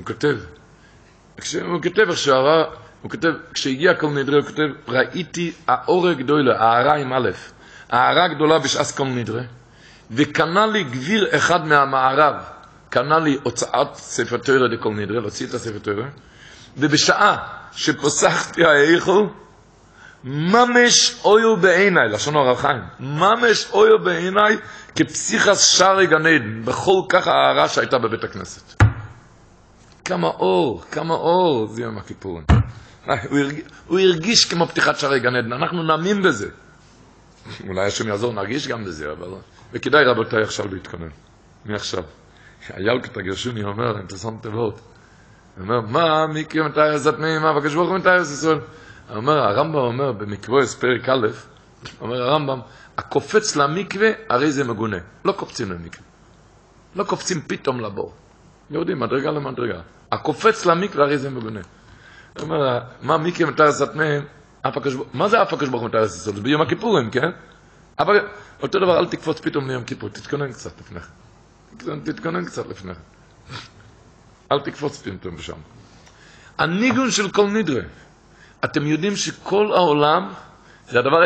כותב, כשהגיע כל נדרה, הוא כותב, ראיתי האור הגדולה, הערה עם א', הערה גדולה בשעס כל נדרה, וקנה לי גביר אחד מהמערב, קנה לי הוצאת ספר תורה לכל נדרה, להוציא את הספר תורה, ובשעה שפוסחתי האיכו, ממש אויו בעיניי, לשון אור החיים, ממש אויו בעיניי, כפסיכס שערי גן עדן, בכל כך הערה שהייתה בבית הכנסת. כמה אור זה יום הכיפורים. הוא הרגיש כמו פתיחת שערי גן עדן, אנחנו נאמין בזה. אולי השם יעזור, נרגיש גם בזה, אבל... וכדאי רבותיי עכשיו להתכונן. מעכשיו. הילקוט הגרשוני אומר, אם תשמתם לב, הוא אומר, מה מיקרי מתארס התנאים, מה בקדוש ברוך הוא מתארס ישראל? הרמב"ם אומר במקווה פרק א', אומר הרמב"ם, הקופץ למקווה הרי זה מגונה. לא קופצים למקווה. לא קופצים פתאום לבור. יורדים מדרגה למדרגה. הקופץ למקווה הרי זה מגונה. הוא אומר, מה מיקרי מתארס התנאים? מה זה אף הקדוש ברוך הוא מתארס ישראל? זה ביום הכיפורים, כן? אבל אותו דבר, אל תקפוץ פתאום ליום כיפור, תתכונן קצת לפני. אל תקפוץ פתאום בשם. הניגון של כל נדרה. אתם יודעים שכל העולם זה הדבר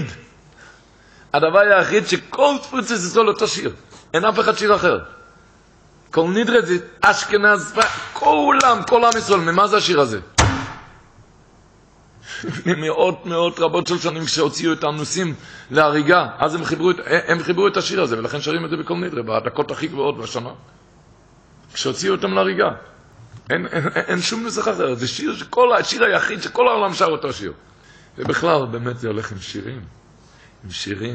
היחיד שכל תפוצה זה סול אותו שיר. אין אף אחד שיר אחר. כל נדרה זה אשכנז, כל עם ישראל, ממה זה השיר הזה? מאות רבות של שנים כשהוציאו את הנוסעים להריגה, אז הם חיברו את השיר הזה, ולכן שרים את זה בכל נדרה, בדקות הכי גבוהות בשנה. כשהוציאו אותם להריגה. אין שום נוסח אחר, זה השיר היחיד שכל העולם שר אותו שיר. ובכלל, באמת זה הולך עם שירים.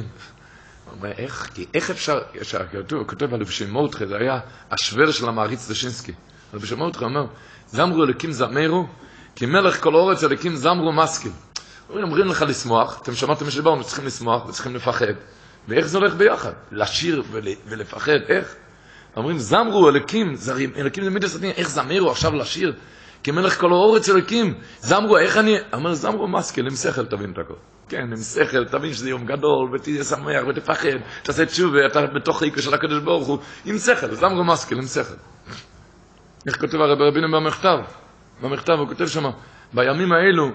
איך אפשר, הוא כותב על בשמותך, זה היה השוור של המעריץ דשינסקי. על בשמותך אומר, זמרו אלוקים זמרו, כי מלך כל אורץ אלוקים זמרו מסכים. אומרים לך לשמוח, אתם שמעתם שדיברנו, צריכים לשמוח וצריכים לפחד. ואיך זה הולך ביחד? לשיר ולפחד, איך? אומרים, זמרו אלוקים, אלוקים זה מידע סתים, איך זמרו עכשיו לשיר? כי מלך כל אורץ אלוקים, זמרו, איך אני? אומר, זמרו מסכים, עם שכל תבין את הכל. כן, עם שכל, תבין שזה יום גדול, ותהיה שמח, ותפחד, תעשה תשובה, אתה בתוך העיקר של הקדוש ברוך הוא, עם שכל, זמרו מסכים, עם שכל. איך כותב הרב רבינו במכתב, הוא כותב שם, בימים האלו,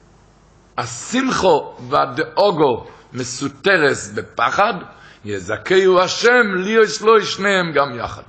השמחו והדאוגו מסותרס בפחד, יזכהו השם לי ישלו שניהם גם יחד.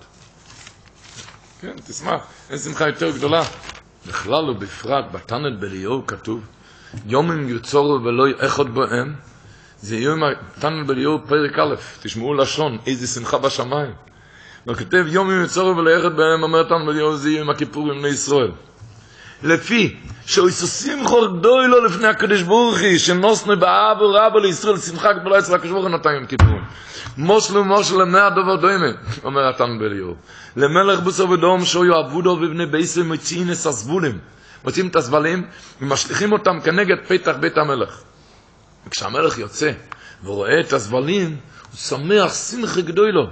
כן, תשמח, אין שמחה יותר גדולה. בכלל ובפרט, בתנ"ל בליהו כתוב, יומים יוצרו ולא יאחד בהם, זה יום תנ"ל בליהו פרק א', תשמעו לשון, איזה שמחה בשמיים. הוא כותב, יומים יוצרו ולא יאחד בהם, אומר תנ"ל בליהו, זה יום הכיפורים לבני ישראל. לפי שאויסוסים חורדוי לו לפני הקדוש ברוך הוא שנוסנו באב ורבו לישראל שמחה גדולה אצל הקדוש ברוך הוא נתן יום כיפורים מושל למאה דובר דוימה אומר התנ"ל בליהו למלך בשר ודום שאויו עבודו ובני בישראל מוציאים את הסבולים מוציאים את הסבלים ומשליכים אותם כנגד פתח בית המלך וכשהמלך יוצא ורואה את הסבלים הוא שמח שמחה גדולה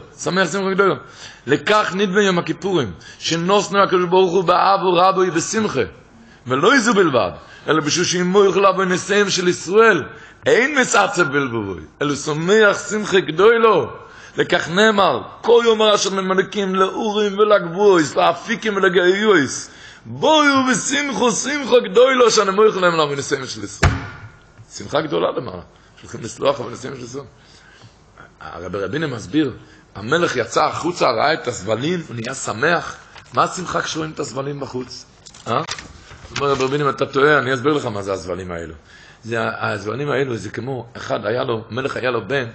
לכך נדמה יום הכיפורים שנוסנו הקדוש ברוך הוא באב ורבו בשמחה ולא יזו בלבד אלא בשביל שימו יוכלה בנשיאים של ישראל אין מסעצב בלבובוי אלא שמח שמחה גדולה לכך נאמר כל יום אשר ממלכים לאורים ולגבויס לאפיקים ולגאיויס בואו בשמחו שמחה גדולה שנמו יוכלה בנשיאים של ישראל שמחה גדולה למעלה שולחים לסלוח בנשיאים של ישראל הרב רבינו מסביר, המלך יצא החוצה, ראה את הסבלים, הוא נהיה שמח. מה השמחה כשרואים את הסבלים בחוץ? אומר רב רבינו, אתה טועה, אני אסביר לך מה זה הסבלים האלו. הסבלים האלו זה כמו, מלך היה לו בן,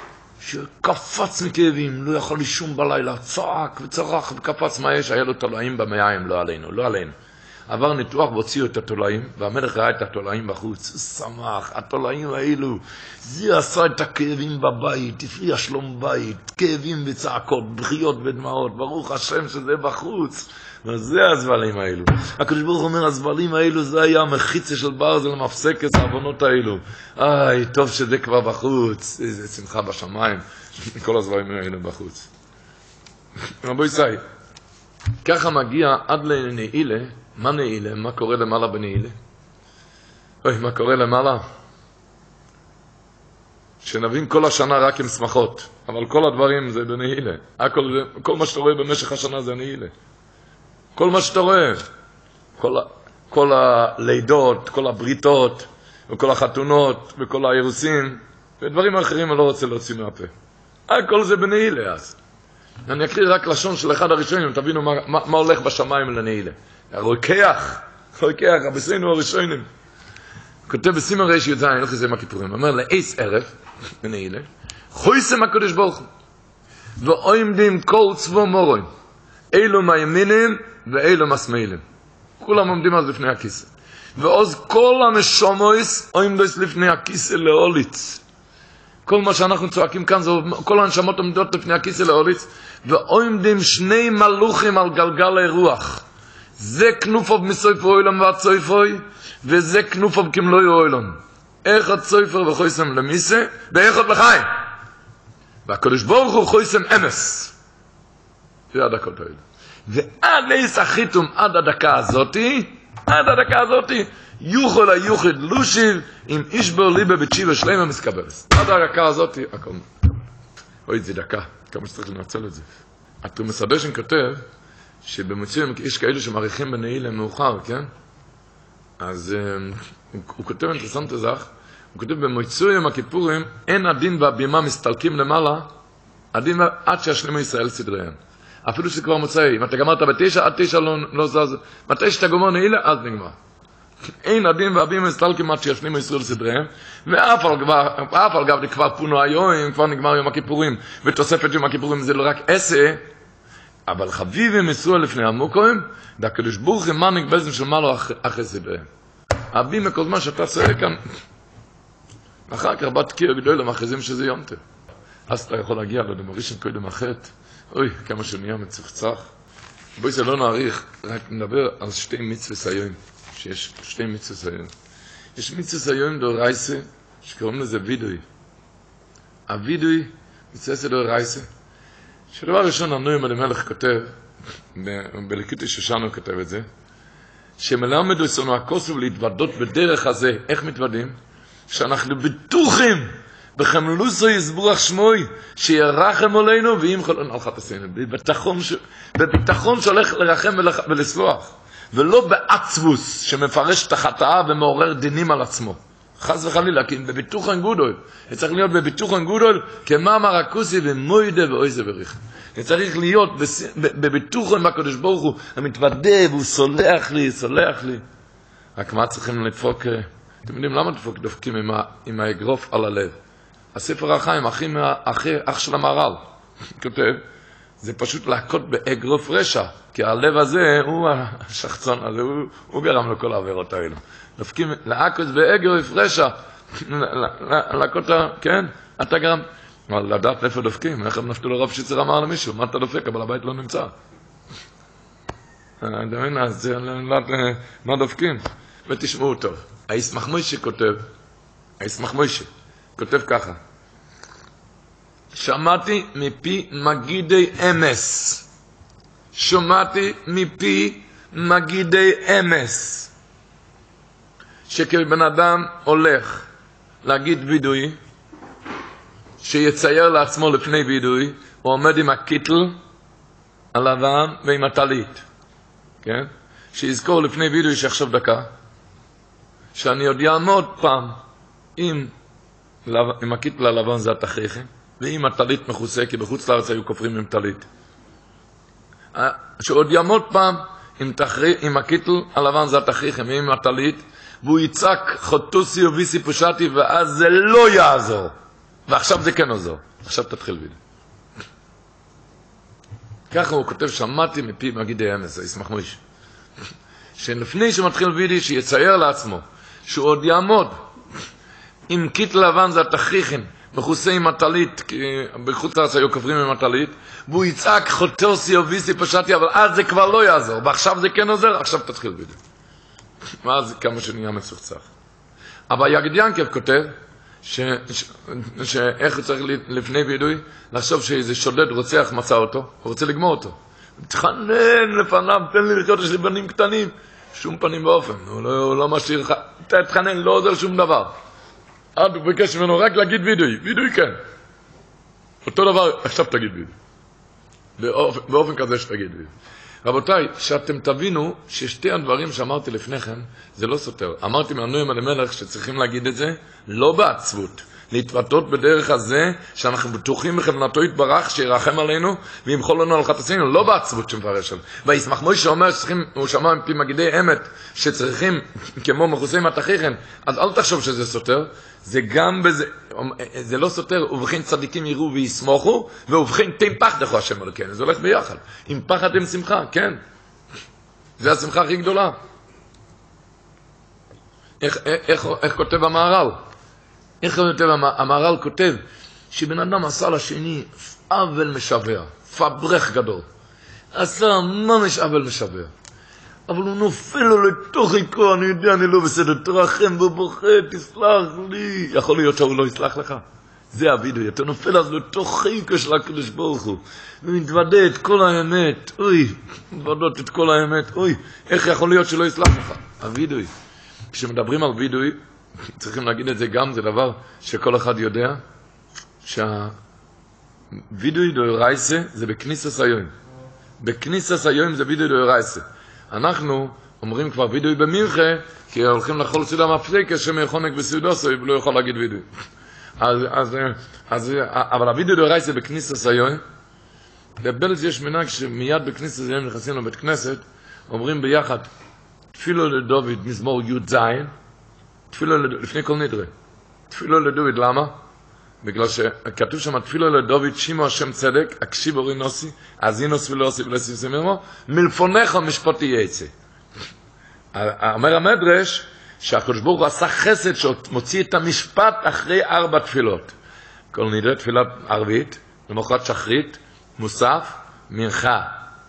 שקפץ מכאבים, לא יכול לישון בלילה, צעק וצרח וקפץ מה יש, היה לו תולעים במעיים, לא עלינו. עבר ניתוח והוציאו את התולעים, והמלך ראה את התולעים בחוץ, הוא שמח, התולעים האלו, זה עשה את הכאבים בבית, הפריע שלום בית, כאבים וצעקות, בחיות ודמעות, ברוך השם שזה בחוץ, וזה הסבלים האלו. הקדוש ברוך אומר, הסבלים האלו זה היה המחיצה של ברזל, מפסק את העוונות האלו. טוב שזה כבר בחוץ, איזה שמחה בשמיים, כל הסבלים האלו בחוץ. רבו ישראל, ככה מגיע עד לנעילה, מה נעילה? מה קורה למעלה בנעילה? מה קורה למעלה? שנבין כל השנה רק עם שמחות, אבל כל הדברים זה בנעילה. כל מה שאתה רואה במשך השנה זה נעילה. כל מה שאתה רואה, כל הלידות, כל הבריתות, וכל החתונות, וכל האירוסים, ודברים אחרים אני לא רוצה להוציא מהפה. הכל זה בנעילה אז. אני אקריא רק לשון של אחד הראשונים, תבינו מה הולך בשמיים לנעילה. הרוקח, רבסינו הראשונים. כותב בסימן ריש י"ז, הלכי זה מהכיפורים, אומר לאיס ערב, בנעילה, חויסם הקדוש ברוך הוא, ועומדים כל צבא מורים, אלו מימינים ואלה מסמלים. כולם עומדים אז לפני הכיסא. ועוז כל הנשמות עומדות לפני הכיסא להוליץ. כל מה שאנחנו צועקים כאן, כל הנשמות עומדות לפני הכיסא להוליץ, ועומדים שני מלוכים על גלגל הרוח. זה כנופוב מסויפו אוילם ועד סויפוי, וזה כנופוב כמלוי אוילם. אחד סויפר וחויסם למיסה, ואחד לחיים. והקדוש ברוך הוא חויסם אמס. זה הדקות האלה. ועד ליס החיתום, עד הדקה הזאתי, יוכל היוחד לושיב, עם איש בור ליבה בתשיבה שלמה מסקבלס. עד הדקה הזאתי, הכל. אוי, זה דקה. כמה שצריך לנצל את זה. התומס הדשן כותב, שבמצויים יש כאלו שמעריכים בנעילה מאוחר, כן? אז הוא כותב אינטרסנט הזך, הוא כותב במצויים הכיפורים, אין הדין והבימה מסתלקים למעלה, הדין עד שהשלימו ישראל סדריהם. אפילו שכבר מוצאי, אם אתה גמרת בתשע, עד תשע לא זז, מתי שאתה גומר נעילה, אז נגמר. אין הדין והבימה מסתלקים עד שהשלימו ישראל סדריהם, ואף על גב כבר פונו היום, כבר נגמר יום הכיפורים, ותוספת יום הכיפורים זה לא רק עשה, אבל חביבים מסוע לפני המוקוים, והקדוש ברוך הוא מנהיג בזן של מעלו אחרי סדריהם. הבימה כל זמן שאתה עושה כאן, אחר כך בת קיר גדול למחזים שזה יום טוב. אז אתה יכול להגיע לדמורישן קודם אחרת. אוי, כמה שנהיה מצוחצח. בואי זה לא נעריך, רק נדבר על שתי מצווס היום. שיש שתי מצווס היום. יש מצווס היום דאורייסה, שקוראים לזה וידוי. הוידוי, מצווס דאורייסה, שדבר ראשון הנוים אלימלך כותב, בליקוטי שושנו כותב את זה, שמלמדו אצלנו הכוסף להתוודות בדרך הזה, איך מתוודים? שאנחנו בטוחים, בחמלוסו יסבורך שמוי, שירחם עלינו וימחל על חטאינו. בביטחון שהולך לרחם ולסלוח, ולא בעצבוס שמפרש את החטאה ומעורר דינים על עצמו. חס וחלילה, כי בביטוחן גודל, צריך להיות בביטוחן גודל, כמאמר הכוסי ומוידה ואויזה בריך. צריך להיות בביטוחן בקדוש ברוך הוא, המתוודה והוא סולח לי. רק מה צריכים לדפוק? אתם יודעים למה דופקים עם האגרוף על הלב? הספר החיים, אח של המהר"ל, כותב, זה פשוט להכות באגרוף רשע, כי הלב הזה הוא השחצון הזה, הוא גרם לכל העבירות האלו. דופקים להכות באגרוף רשע, להכות, כן, אתה גרם, אבל לדעת איפה דופקים, איך נפתו לרב שיצר אמר למישהו, מה אתה דופק, אבל הבית לא נמצא. אז מה דופקים? ותשמעו טוב. הישמח מוישה כותב ככה, שמעתי מפי מגידי אמס, שכבן אדם הולך להגיד וידוי, שיצייר לעצמו לפני וידוי, הוא עומד עם הקיטל הלבן ועם הטלית, כן? שיזכור לפני וידוי שעכשיו דקה, שאני עוד יעמוד פעם עם הקיטל הלבן זה התכריכים, ועם הטלית מכוסה, כי בחוץ לארץ היו כופרים עם טלית. שעוד יעמוד פעם עם הקיטל הלבן זה התכריכים, ועם הטלית, והוא יצעק חוטוסי וביסי פושטי, ואז זה לא יעזור. ועכשיו זה כן עוזר. עכשיו תתחיל וידוי. ככה הוא כותב, שמעתי מפי מגידי אמס, ישמח מוישה. שלפני שמתחיל וידוי, שיצייר לעצמו, שהוא עוד יעמוד עם קיטל לבן זה התכריכים, מכוסה עם הטלית, כי בחוץ לארץ היו כופרים עם הטלית, והוא יצעק חוטוסי וביסי פושטי, אבל אז זה כבר לא יעזור, ועכשיו זה כן עוזר, עכשיו תתחיל וידוי. ואז כמה שנהיה מצוחצח. אבל יגד ינקב כותב, שאיך הוא צריך לפני וידוי, לחשוב שאיזה שודד רוצח מצא אותו, הוא רוצה לגמור אותו. תתחנן לפניו, תן לי לחיות, יש לי בנים קטנים. שום פנים באופן, הוא לא משאיר לך, תתחנן, לא עוזר שום דבר. עד הוא ביקש ממנו רק להגיד וידוי כן. אותו דבר, עכשיו תגיד וידוי. באופן כזה שתגיד וידוי. רבותיי, שאתם תבינו ששתי הדברים שאמרתי לפניכם, זה לא סותר. אמרתי מהנוים אלימלך שצריכים להגיד את זה, לא בעצבות. להתוותות בדרך הזה, שאנחנו בטוחים בכוונתו יתברך, שירחם עלינו, וימחול לנו על חטאינו, לא בעצבות שמפרש עליו. וישמח מוישה אומר שצריכים, הוא שמע מפי מגידי אמת, שצריכים, כמו מכוסי התכריכים, אז אל תחשוב שזה סותר, זה גם בזה, זה לא סותר, ובכן צדיקים יראו ויסמוכו, ובכן תן פחדך השם אלוקינו, זה הולך ביחד. עם פחד עם שמחה, כן. זה השמחה הכי גדולה. איך כותב המהר"ל? המהר"ל כותב שבן אדם עשה לשני עוול משבר, פברך גדול. עשה ממש עוול משבר. אבל הוא נופל לו לתוך עיקו, אני יודע, אני לא בסדר, תרחם ובוכה, תסלח לי. יכול להיות שהוא לא יסלח לך. זה הווידוי, אתה נופל אז לתוך עיקו של הקדוש ברוך הוא, ומתוודה את כל האמת, מתוודות את כל האמת, איך יכול להיות שלא יסלח לך? הווידוי. כשמדברים על וידוי, צריכים להגיד את זה גם, זה דבר שכל אחד יודע, שהווידוי דאורייסה זה בכניסת היום. בכניסת היום זה וידוי דאורייסה. אנחנו אומרים כבר וידוי במנחה, כי הולכים לאכול סעודה מפסקת שמחונק בסעודוסו, ולא יכול להגיד וידוי. אבל הווידוי דאורייסה בכניסת היום, בבלז יש מנהג שמיד בכניסת היום נכנסים לבית כנסת, אומרים ביחד, תפילו לדוד מזמור י"ז, תפילו לפני כל נדרה. תפילו לדוד, למה? בגלל שכתוב שם, תפילו לדוד, שימו השם צדק, הקשיב אורי נוסי, אזינוס ולוסי ולסי סמירו, מלפונך משפטי יצא. אומר המדרש, שהקדוש ברוך הוא עשה חסד שמוציא את המשפט אחרי 4 תפילות. כל נדרה, תפילת ערבית, למחרת שחרית, מוסף, מנחה,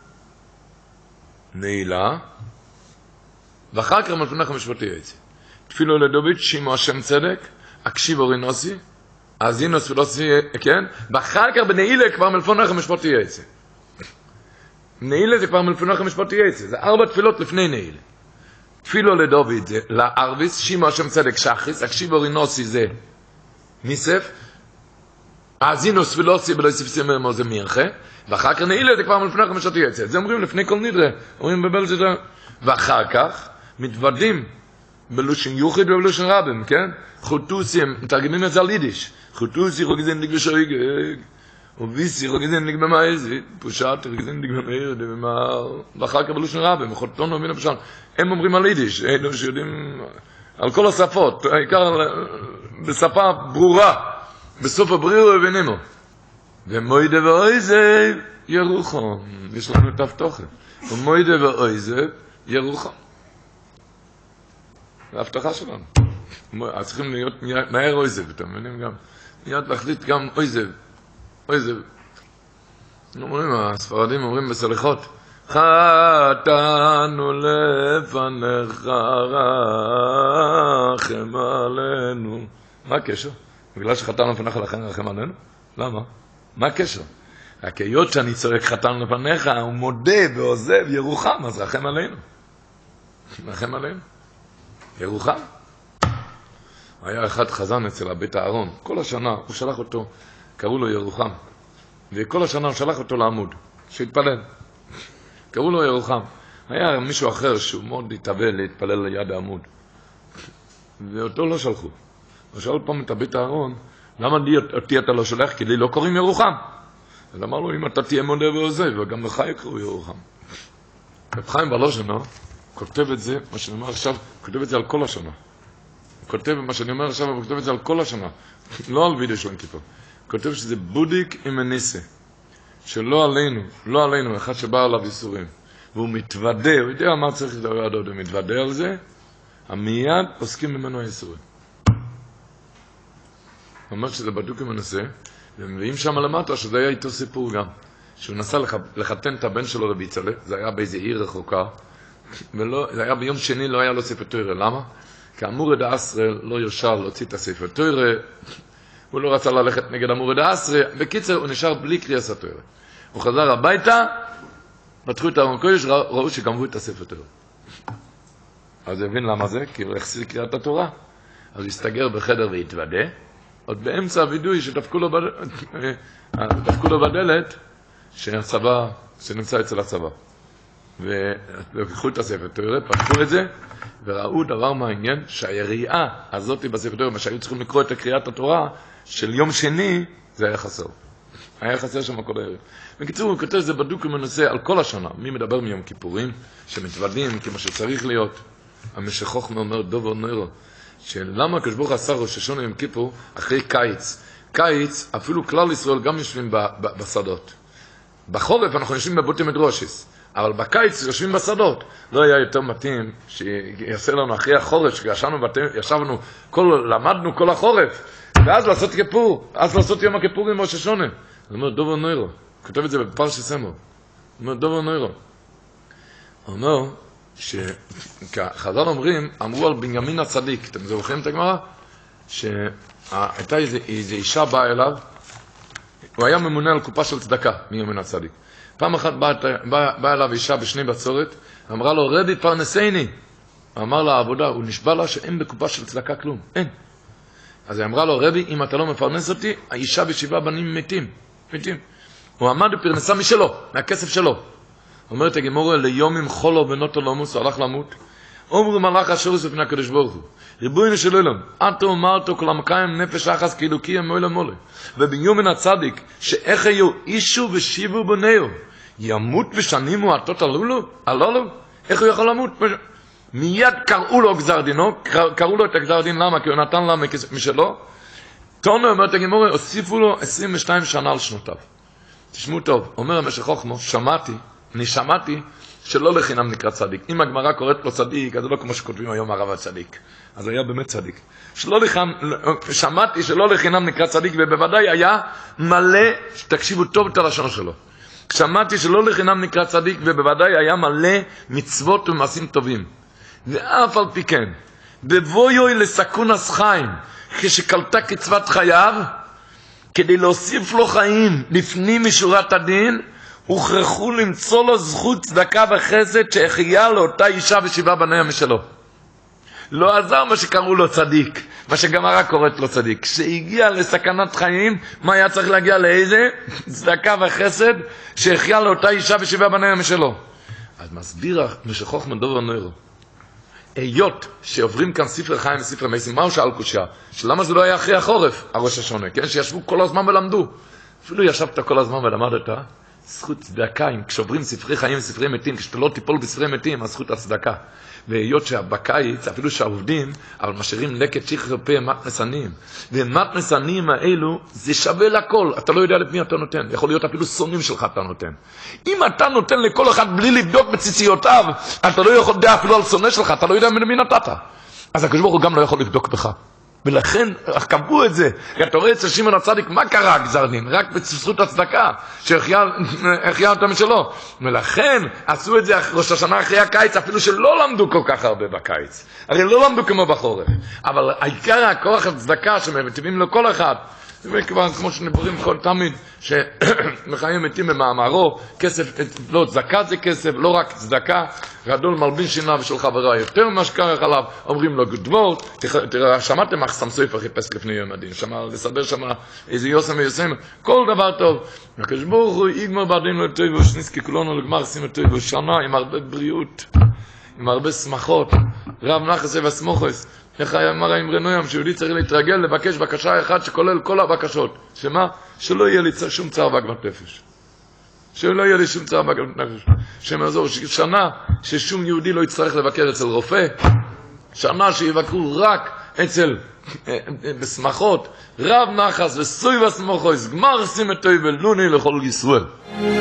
נעילה, ואחר כך מלפונך משפטי יצא. תפילו לדוד, שימו השם צדק, הקשיב אורי נוסי, אזינוס ולוסי, כן? ואחר כך בנעילה כבר מלפונך משפטי יצא. נעילה זה כבר מלפונך משפטי יצא. זה 4 תפילות לפני נעילה. תפילו לדוד זה לערביס, שימו השם צדק שחריס, הקשיב אורי נוסי זה ניסף, אזינוס ולוסי ולוסי סמירו זה מנחה, ואחר כך נעילה זה כבר מלפונך משפטי יצא. זה אומרים לפני כל נדרה, אומרים בבלז, ואחר כך מתוודים בלושן יוחיד ובלושן רבים, כן? חוטוסים, מתרגמים את זה על יידיש. חוטוסי רוגזין דיג בשויגג, וביסי רוגזין דיג במאיזי, פושט רוגזין דיג במאיר, ואחר כך בלושן רבים, חוטון ומינה פשן. הם אומרים על יידיש, אלו שיודעים על כל השפות, העיקר בשפה ברורה, בסוף הבריר ובינינו. ומוידה ואויזב ירוחם, יש לנו את הבטוחת. ומוידה ואויזב ירוחם. זה ההבטחה שלנו. אז צריכים להיות מהר אויזב, אתם מבינים גם? מיד להחליט גם אויזב. אויזב. הספרדים אומרים בסליחות, חטאנו לפניך רחם עלינו. מה הקשר? בגלל שחטאנו לפניך רחם עלינו? למה? מה הקשר? רק היות שאני צועק חטאנו לפניך, הוא מודה ועוזב ירוחם, אז רחם עלינו. רחם עלינו. ירוחם. היה אחד חזן אצל בית הארון, כל השנה הוא שלח אותו, קראו לו ירוחם, וכל השנה הוא שלח אותו לעמוד, שהתפלל. קראו לו ירוחם. היה מישהו אחר שהוא מאוד התאבל להתפלל ליד העמוד, ואותו לא שלחו. הוא שאל פעם את בית הארון, למה אותי אתה לא שולח? כי לי לא קוראים ירוחם. אז אמר לו, אם אתה תהיה מודה ועוזב, וגם לך יקראו ירוחם. רב חיים ולוז'נר כותב את זה, מה שאני אומר עכשיו, כותב את זה על כל השנה. כותב מה שאני אומר עכשיו, הוא כותב את זה על כל השנה, לא על וידאו של יום כיפור. כותב שזה בודיק עם הניסה, שלא עלינו, לא עלינו, אחד שבא עליו איסורים, והוא מתוודה, הוא יודע מה צריך לדעת, הוא מתוודה על זה, המיד עוסקים ממנו האיסורים. ממש שזה בדוק עם הניסה, ומביאים שם למטה, שזה היה איתו סיפור גם, שהוא נסע לחתן את הבן שלו לביצלה, זה היה באיזה עיר רחוקה, זה היה ביום שני, לא היה לו ספר תורה, למה? כי אמורי דאסרי לא יושר להוציא את הספר תורה, הוא לא רצה ללכת נגד אמורי דאסרי, בקיצר הוא נשאר בלי קריאת התורה. הוא חזר הביתה, פתחו את הארון קודש, ראו שגמרו את הספר תורה. אז הוא הבין למה זה, כי הוא החסיר קריאת התורה. אז הוא הסתגר בחדר והתוודה, עוד באמצע הוידוי שדפקו לו בדלת, שהצבא, שנמצא אצל הצבא. ולקחו את הספר תורה, פתחו את זה, וראו דבר מעניין, שהיריעה הזאת בספר תורה, מה שהיו צריכים לקרוא את קריאת התורה, של יום שני, זה היה חסר. היה חסר שם כל הערב. בקיצור, הוא כותב זה בדוק עם הנושא על כל השנה. מי מדבר מיום כיפורים, שמתוודים כמו שצריך להיות. המשך חוכמה אומר דובר נוירו, שלמה הקדוש ברוך הוא עשה ראש השונה יום כיפור אחרי קיץ. קיץ, אפילו כלל ישראל גם יושבים בשדות. בחורף אנחנו יושבים בבותי מדרושס. אבל בקיץ יושבים בשדות. לא היה יותר מתאים שיעשה לנו אחרי החורף, שישבנו, למדנו כל החורף, ואז לעשות כיפור, אז לעשות יום הכיפור עם ראש השונה. הוא אומר, דובר נוירו, כותב את זה בפרשת סמר. הוא אומר, דובר נוירו. הוא אומר, שחז"ל אמרו על בנימין הצדיק, אתם זוכרים את הגמרא? שהייתה איזו אישה באה אליו, הוא היה ממונה על קופה של צדקה, בנימין הצדיק. פעם אחת באה אליו אישה בשני בצורת, אמרה לו, רבי פרנסייני. אמר לה העבודה, הוא נשבע לה שאין בקופה של צדקה כלום, אין. אז היא אמרה לו, רבי, אם אתה לא מפרנס אותי, האישה ושבעה בנים מתים. הוא עמד בפרנסה משלו, מהכסף שלו. אומרת הגמרא, ליומים חולו בנותו למוס, הוא הלך למות. אומרו מלאך השורס בפני הקדוש ברוך הוא, ריבונו של עולם, אתה אמרת כל המקיים נפש אחס כאילו קיים מוילה מולה. ובנימין הצדיק, שאיך היו אישו ושיבו בניהו, ימות ושנים ועתות עלולו? איך הוא יכול למות? מיד קראו לו גזר דינו, קראו לו את הגזר דין, למה? כי הוא נתן לה משלו. תונו, אומרת הגמרא, הוסיפו לו 22 שנה על שנותיו. תשמעו טוב, אומר המשך חוכמו, אני שמעתי שלא לחינם נקרא צדיק. אם הגמרא קוראת לו צדיק, אז זה לא כמו שכותבים היום הרב הצדיק. אז היה באמת צדיק. שמעתי שלא לחינם נקרא צדיק, ובוודאי היה מלא, תקשיבו טוב את הלשון שלו. שמעתי שלא לחינם נקרא צדיק, ובוודאי היה מלא מצוות ומעשים טובים. ואף על פי כן, בבואי לסכונס חיים, כשקלטה קצבת חייו, כדי להוסיף לו חיים לפנים משורת הדין, הוכרחו למצוא לו זכות צדקה וחסד שהחיה לאותה אישה ושבעה בניה משלו. לא עזר מה שקראו לו צדיק, מה שגמרא קוראת לו צדיק. כשהגיע לסכנת חיים, מה היה צריך להגיע לאיזה? צדקה וחסד שהחיה לאותה אישה ושבעה בניה משלו. אז מסביר משך חוכמה דובר נוירו. היות שעוברים כאן ספר חיים וספר מייסים, מהו שאל קושיה? שלמה זה לא היה אחרי החורף, הראש השונה, כן? שישבו כל הזמן ולמדו. אפילו ישבת כל הזמן ולמדת, זכות צדקה, כשעוברים ספרי חיים וספרי מתים, כשאתה לא תיפול בספרי מתים, אז זכות הצדקה. והיות שבקיץ, אפילו שהעובדים, אבל משאירים לקט שכר פה מתנס עניים. ומתנס עניים האלו, זה שווה לכל. אתה לא יודע למי אתה נותן. יכול להיות אפילו שונאים שלך אתה נותן. אם אתה נותן לכל אחד בלי לבדוק בציציותיו, אתה לא יכול לדעת אפילו על שונא שלך, אתה לא יודע למי נתת. אז הקדוש ברוך הוא גם לא יכול לבדוק בך. ולכן קבעו את זה. אתה רואה אצל שמעון הצדיק, מה קרה גזר דין? רק בזכות הצדקה, שהחיה אותה משלו. ולכן עשו את זה ראש השנה אחרי הקיץ, אפילו שלא למדו כל כך הרבה בקיץ. הרי לא למדו כמו בחורף. אבל העיקר הכוח הצדקה שמבטיבים לו כל אחד, וכבר כמו שנדברים כל תמיד, שמחיים מתים במאמרו, כסף, לא, צדקה זה כסף, לא רק צדקה, גדול מלבין שינה ושל חברה, יותר ממה שקרח עליו, אומרים לו גדבור, תראה, שמעתם איך סמסויפה חיפש לפני יום הדין, לסבר שמה איזה יוסם ויוסם, כל דבר טוב, הקדוש ברוך הוא יגמר בעדינו לטוב ושניסקי כולנו לגמר שימו טוב ושנה עם הרבה בריאות, עם הרבה שמחות, רב נחס וסמוכס, איך אמר האמרי נוים, שיהודי צריך להתרגל לבקש בקשה אחת שכולל כל הבקשות. שמה? שלא יהיה לי שום צער ועגמת נפש. שלא יהיה לי שום צער ועגמת נפש. שמעזור, שנה ששום יהודי לא יצטרך לבקר אצל רופא. שנה שיבקרו רק אצל בשמחות. רב נחס וסוי וסמוכויס, גמר שים את טוב ולוני לכל ישראל.